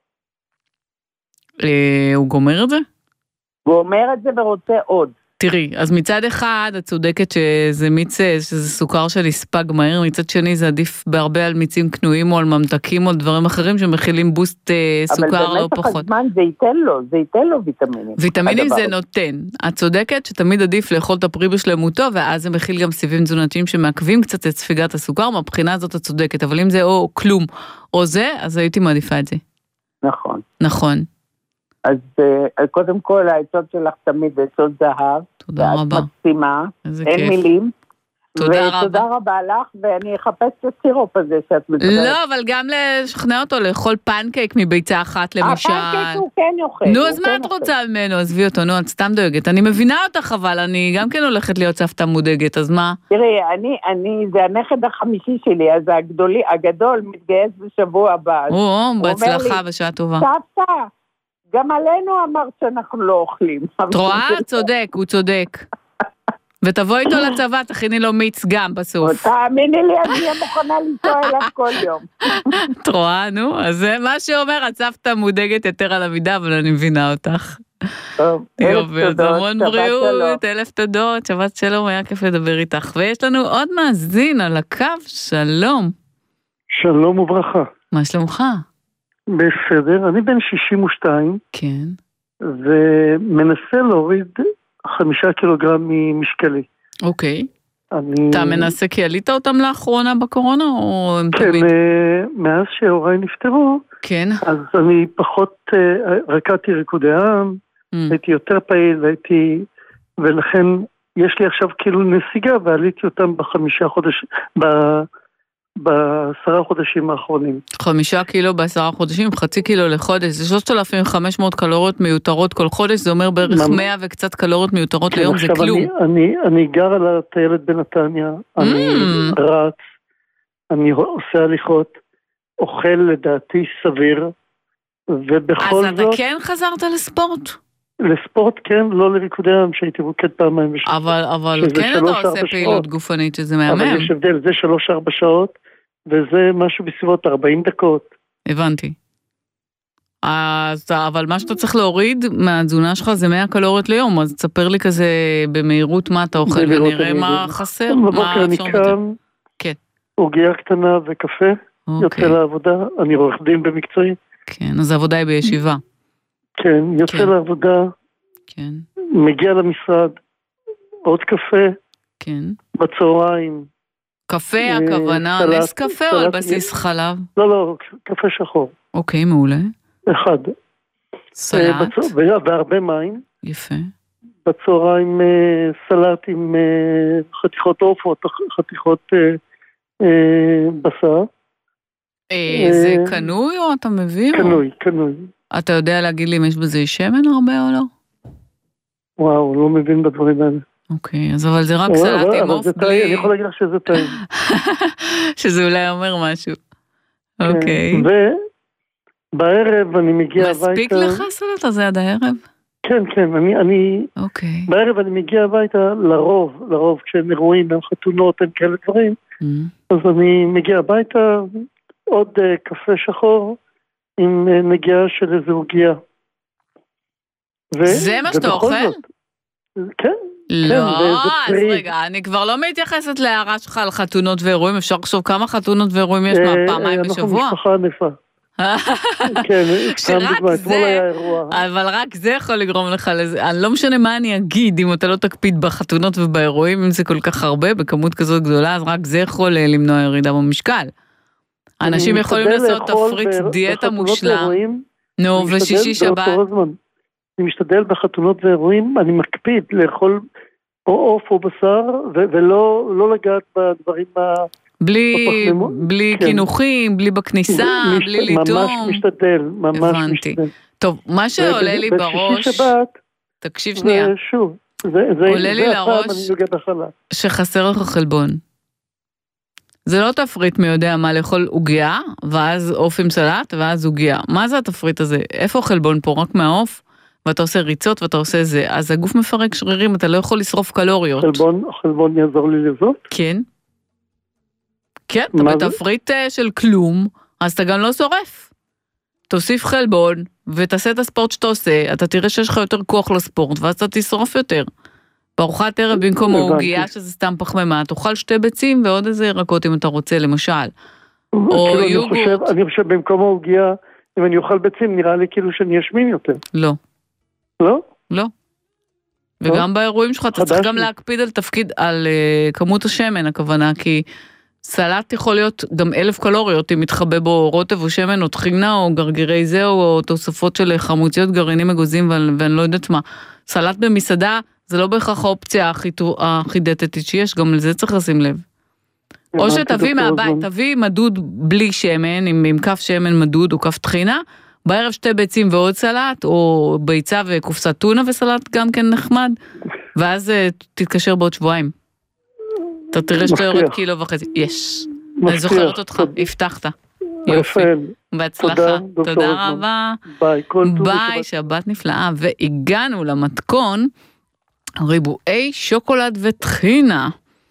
הוא גומר את זה? הוא אומר את זה ורוצה עוד. תראי, אז מצד אחד את צודקת שזה מיץ, שזה סוכר של הספג מהר, מצד שני זה עדיף בהרבה על מיצים קנויים או על ממתקים או דברים אחרים שמכילים בוסט סוכר לא פחות. אבל במשך הזמן זה ייתן לו, זה ייתן לו ויטמינים. ויטמינים זה נותן. את צודקת שתמיד עדיף לאכול את הפרי בשלמותו, ואז זה מכיל גם סיבים תזונתיים שמעכבים קצת את ספיגת הסוכר, מהבחינה הזאת את צודקת, אבל אם זה או כלום או זה, אז הייתי מעדיפה את זה. נכון. נכון. אז קודם כל, העצות שלך תמיד עצות זהב. תודה רבה. ואת מקסימה, אין מילים. תודה רבה. ותודה רבה לך, ואני אחפש את הסירופ הזה שאת מדברת. לא, אבל גם לשכנע אותו לאכול פנקייק מביצה אחת למשל. הפנקייק הוא כן יוכל. נו, אז מה את רוצה ממנו? עזבי אותו, נו, את סתם דואגת. אני מבינה אותך, אבל אני גם כן הולכת להיות סבתא מודאגת, אז מה? תראי, אני, אני, זה הנכד החמישי שלי, אז הגדולי, הגדול מתגייס בשבוע הבא. או, בהצלחה בשעה טובה. סבתא. גם עלינו אמרת שאנחנו לא אוכלים. תרועה, צודק, הוא צודק. ותבוא איתו לצבא, תכיני לו מיץ גם בסוף. תאמיני לי, אני אהיה מוכנה לנסוע אליו כל יום. תרועה, נו, אז זה מה שאומר, הצפת מודאגת יותר על המידה, אבל אני מבינה אותך. טוב, אלף תודות, המון בריאות, אלף תודות, שבת שלום, היה כיף לדבר איתך. ויש לנו עוד מאזין על הקו, שלום. שלום וברכה. מה שלומך? בסדר, אני בן שישים ושתיים. כן. ומנסה להוריד חמישה קילוגרם ממשקלי. אוקיי. אני... אתה מנסה כי עלית אותם לאחרונה בקורונה, או הם כן, תמיד? מאז שהוריי נפטרו, כן. אז אני פחות, רקדתי ריקודי עם, mm. הייתי יותר פעיל, הייתי, ולכן יש לי עכשיו כאילו נסיגה, ועליתי אותם בחמישה חודשים, ב... בעשרה חודשים האחרונים. חמישה קילו בעשרה חודשים, חצי קילו לחודש, זה שלושת אלפים וחמש מאות קלוריות מיותרות כל חודש, זה אומר בערך מאה וקצת קלוריות מיותרות ליום, זה כלום. אני, אני, אני גר על הטיילת בנתניה, אני רץ, אני עושה הליכות, אוכל לדעתי סביר, ובכל זאת... אז אתה כן חזרת לספורט? לספורט כן, לא לריקודי עם שהייתי רוקד פעמיים בשבוע. אבל, אבל כן אתה עושה פעילות גופנית שזה מהמם. אבל יש הבדל, זה שלוש ארבע שעות, וזה משהו בסביבות ארבעים דקות. הבנתי. אז, אבל מה שאתה צריך להוריד מהתזונה שלך זה מאה קלוריות ליום, אז תספר לי כזה במהירות מה אתה אוכל, ונראה מה חסר. בבוקר אני קם, כן. עוגיה קטנה וקפה, יוצא לעבודה, אני עורך דין במקצועי. כן, אז העבודה היא בישיבה. כן, יוצא כן. לעבודה, כן. מגיע למשרד, עוד קפה, כן. בצהריים. קפה הכוונה, סלט, נס קפה סלט, או על בסיס סלט. חלב? לא, לא, קפה שחור. אוקיי, מעולה. אחד. סלט. בצ... והרבה מים. יפה. בצהריים סלט עם חתיכות עופות, חתיכות בשר. זה קנוי או אתה מביא? קנוי, קנוי. אתה יודע להגיד לי אם יש בזה שמן הרבה או לא? וואו, לא מבין בדברים האלה. אוקיי, אז אבל זה רק סלט עם עוף בלי... אני יכול להגיד לך שזה טעים. שזה אולי אומר משהו. אוקיי. ובערב אני מגיע הביתה... מספיק לך סלט הזה עד הערב? כן, כן, אני, אני, okay. בערב אני מגיע הביתה לרוב, לרוב כשהם אירועים, הם חתונות, הם כאלה דברים, mm. אז אני מגיע הביתה, עוד uh, קפה שחור, עם uh, נגיעה של איזו עוגיה. זה מה שאתה אוכל? זאת, כן. לא, אז רגע, אני כבר לא מתייחסת להערה שלך על חתונות ואירועים, אפשר לחשוב כמה חתונות ואירועים יש מה, פעמיים בשבוע? אנחנו משפחה ענפה. כן, שרק זה, אבל רק זה יכול לגרום לך לזה, אני לא משנה מה אני אגיד, אם אתה לא תקפיד בחתונות ובאירועים, אם זה כל כך הרבה, בכמות כזאת גדולה, אז רק זה יכול למנוע ירידה במשקל. אנשים יכולים לעשות תפריט דיאטה מושלם, נו, ושישי שבת. אני משתדל בחתונות ואירועים, אני מקפיד לאכול או עוף או בשר, ולא לא לגעת בדברים ה... בלי, בלי כן. כינוחים, בלי בכניסה, משת... בלי ליטום. ממש משתדל, ממש הבנתי. משתדל. טוב, מה שעולה לי בראש... שבת, תקשיב שנייה. שוב, זה, זה, עולה זה לי לראש שחסר לך חלבון. זה לא תפריט מי יודע מה לאכול עוגיה, ואז עוף עם סלט, ואז עוגיה. מה זה התפריט הזה? איפה חלבון פה? רק מהעוף? ואתה עושה ריצות ואתה עושה זה, אז הגוף מפרק שרירים, אתה לא יכול לשרוף קלוריות. חלבון, חלבון יעזור לי לזאת? כן. כן, אתה בתפריט של כלום, אז אתה גם לא שורף. תוסיף חלבון, ותעשה את הספורט שאתה עושה, אתה תראה שיש לך יותר כוח לספורט, ואז אתה תשרוף יותר. בארוחת ערב במקום העוגיה, שזה סתם פחמימה, תאכל שתי ביצים ועוד איזה ירקות אם אתה רוצה, למשל. או יוגורט. אני חושב במקום העוגיה, אם אני אוכל ביצים, נראה לי כאילו שאני אשמין יותר. לא. לא? לא. וגם באירועים שלך, אתה צריך גם להקפיד על תפקיד, על כמות השמן, הכוונה, כי סלט יכול להיות גם אלף קלוריות, אם מתחבא בו רוטב או שמן או טחינה, או גרגירי זה, או תוספות של חמוציות, גרעינים מגוזים, ואני לא יודעת מה. סלט במסעדה, זה לא בהכרח האופציה הכי דתתית שיש, גם לזה צריך לשים לב. או שתביא מהבית, תביא מדוד בלי שמן, עם, עם כף שמן מדוד או כף טחינה, בערב שתי ביצים ועוד סלט, או ביצה וקופסת טונה וסלט גם כן נחמד, ואז תתקשר בעוד שבועיים. אתה תראה שאתה יורד קילו וחצי. יש. אני זוכרת אותך, הבטחת. יופי. בהצלחה. תודה רבה. ביי. ביי, שבת נפלאה. והגענו למתכון, ריבועי שוקולד וטחינה.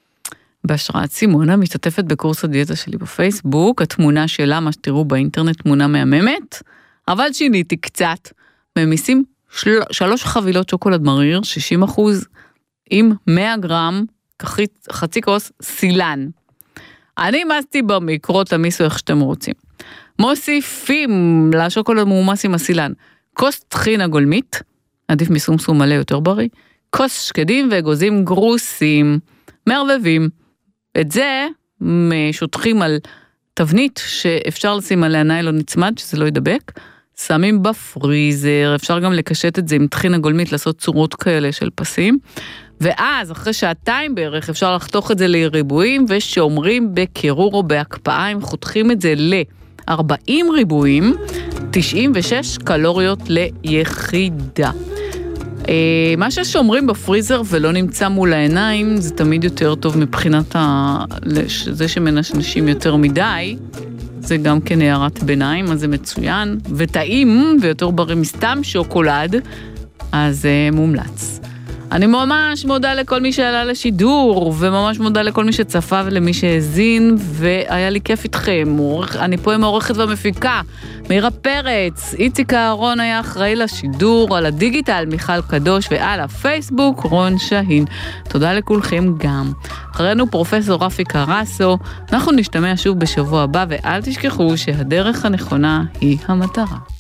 בהשראת סימונה, משתתפת בקורס הדיאטה שלי בפייסבוק, התמונה שלה, מה שתראו באינטרנט, תמונה מהממת, אבל שיניתי קצת, ממיסים של... שלוש חבילות שוקולד מריר, שישים אחוז, עם מאה גרם, כחי... חצי כוס סילן. אני מסתי במיקרו, תמיסו איך שאתם רוצים. מוסיפים לשוקולד מאומס עם הסילן, כוס טחינה גולמית, עדיף מסומסום מלא יותר בריא, כוס שקדים ואגוזים גרוסים, מערבבים. את זה משותחים על תבנית שאפשר לשים עליה ניילון נצמד, שזה לא ידבק, שמים בפריזר, אפשר גם לקשט את זה עם טחינה גולמית, לעשות צורות כאלה של פסים, ואז אחרי שעתיים בערך אפשר לחתוך את זה לריבועים, ושאומרים בקירור או בהקפאה, הם חותכים את זה ל-ארבעים ריבועים, תשעים ושש קלוריות ליחידה. מה ששומרים בפריזר ולא נמצא מול העיניים, זה תמיד יותר טוב מבחינת ה... זה שמנשנשים יותר מדי, זה גם כן הערת ביניים, אז זה מצוין, וטעים, ויותר בריא מסתם שוקולד, אז זה מומלץ. אני ממש מודה לכל מי שעלה לשידור, וממש מודה לכל מי שצפה ולמי שהזין, והיה לי כיף איתכם. אני פה עם העורכת והמפיקה, מירה פרץ, איציק אהרון היה אחראי לשידור, על הדיגיטל מיכל קדוש, ועל הפייסבוק רון שהין. תודה לכולכם גם. אחרינו פרופסור רפי קרסו, אנחנו נשתמע שוב בשבוע הבא, ואל תשכחו שהדרך הנכונה היא המטרה.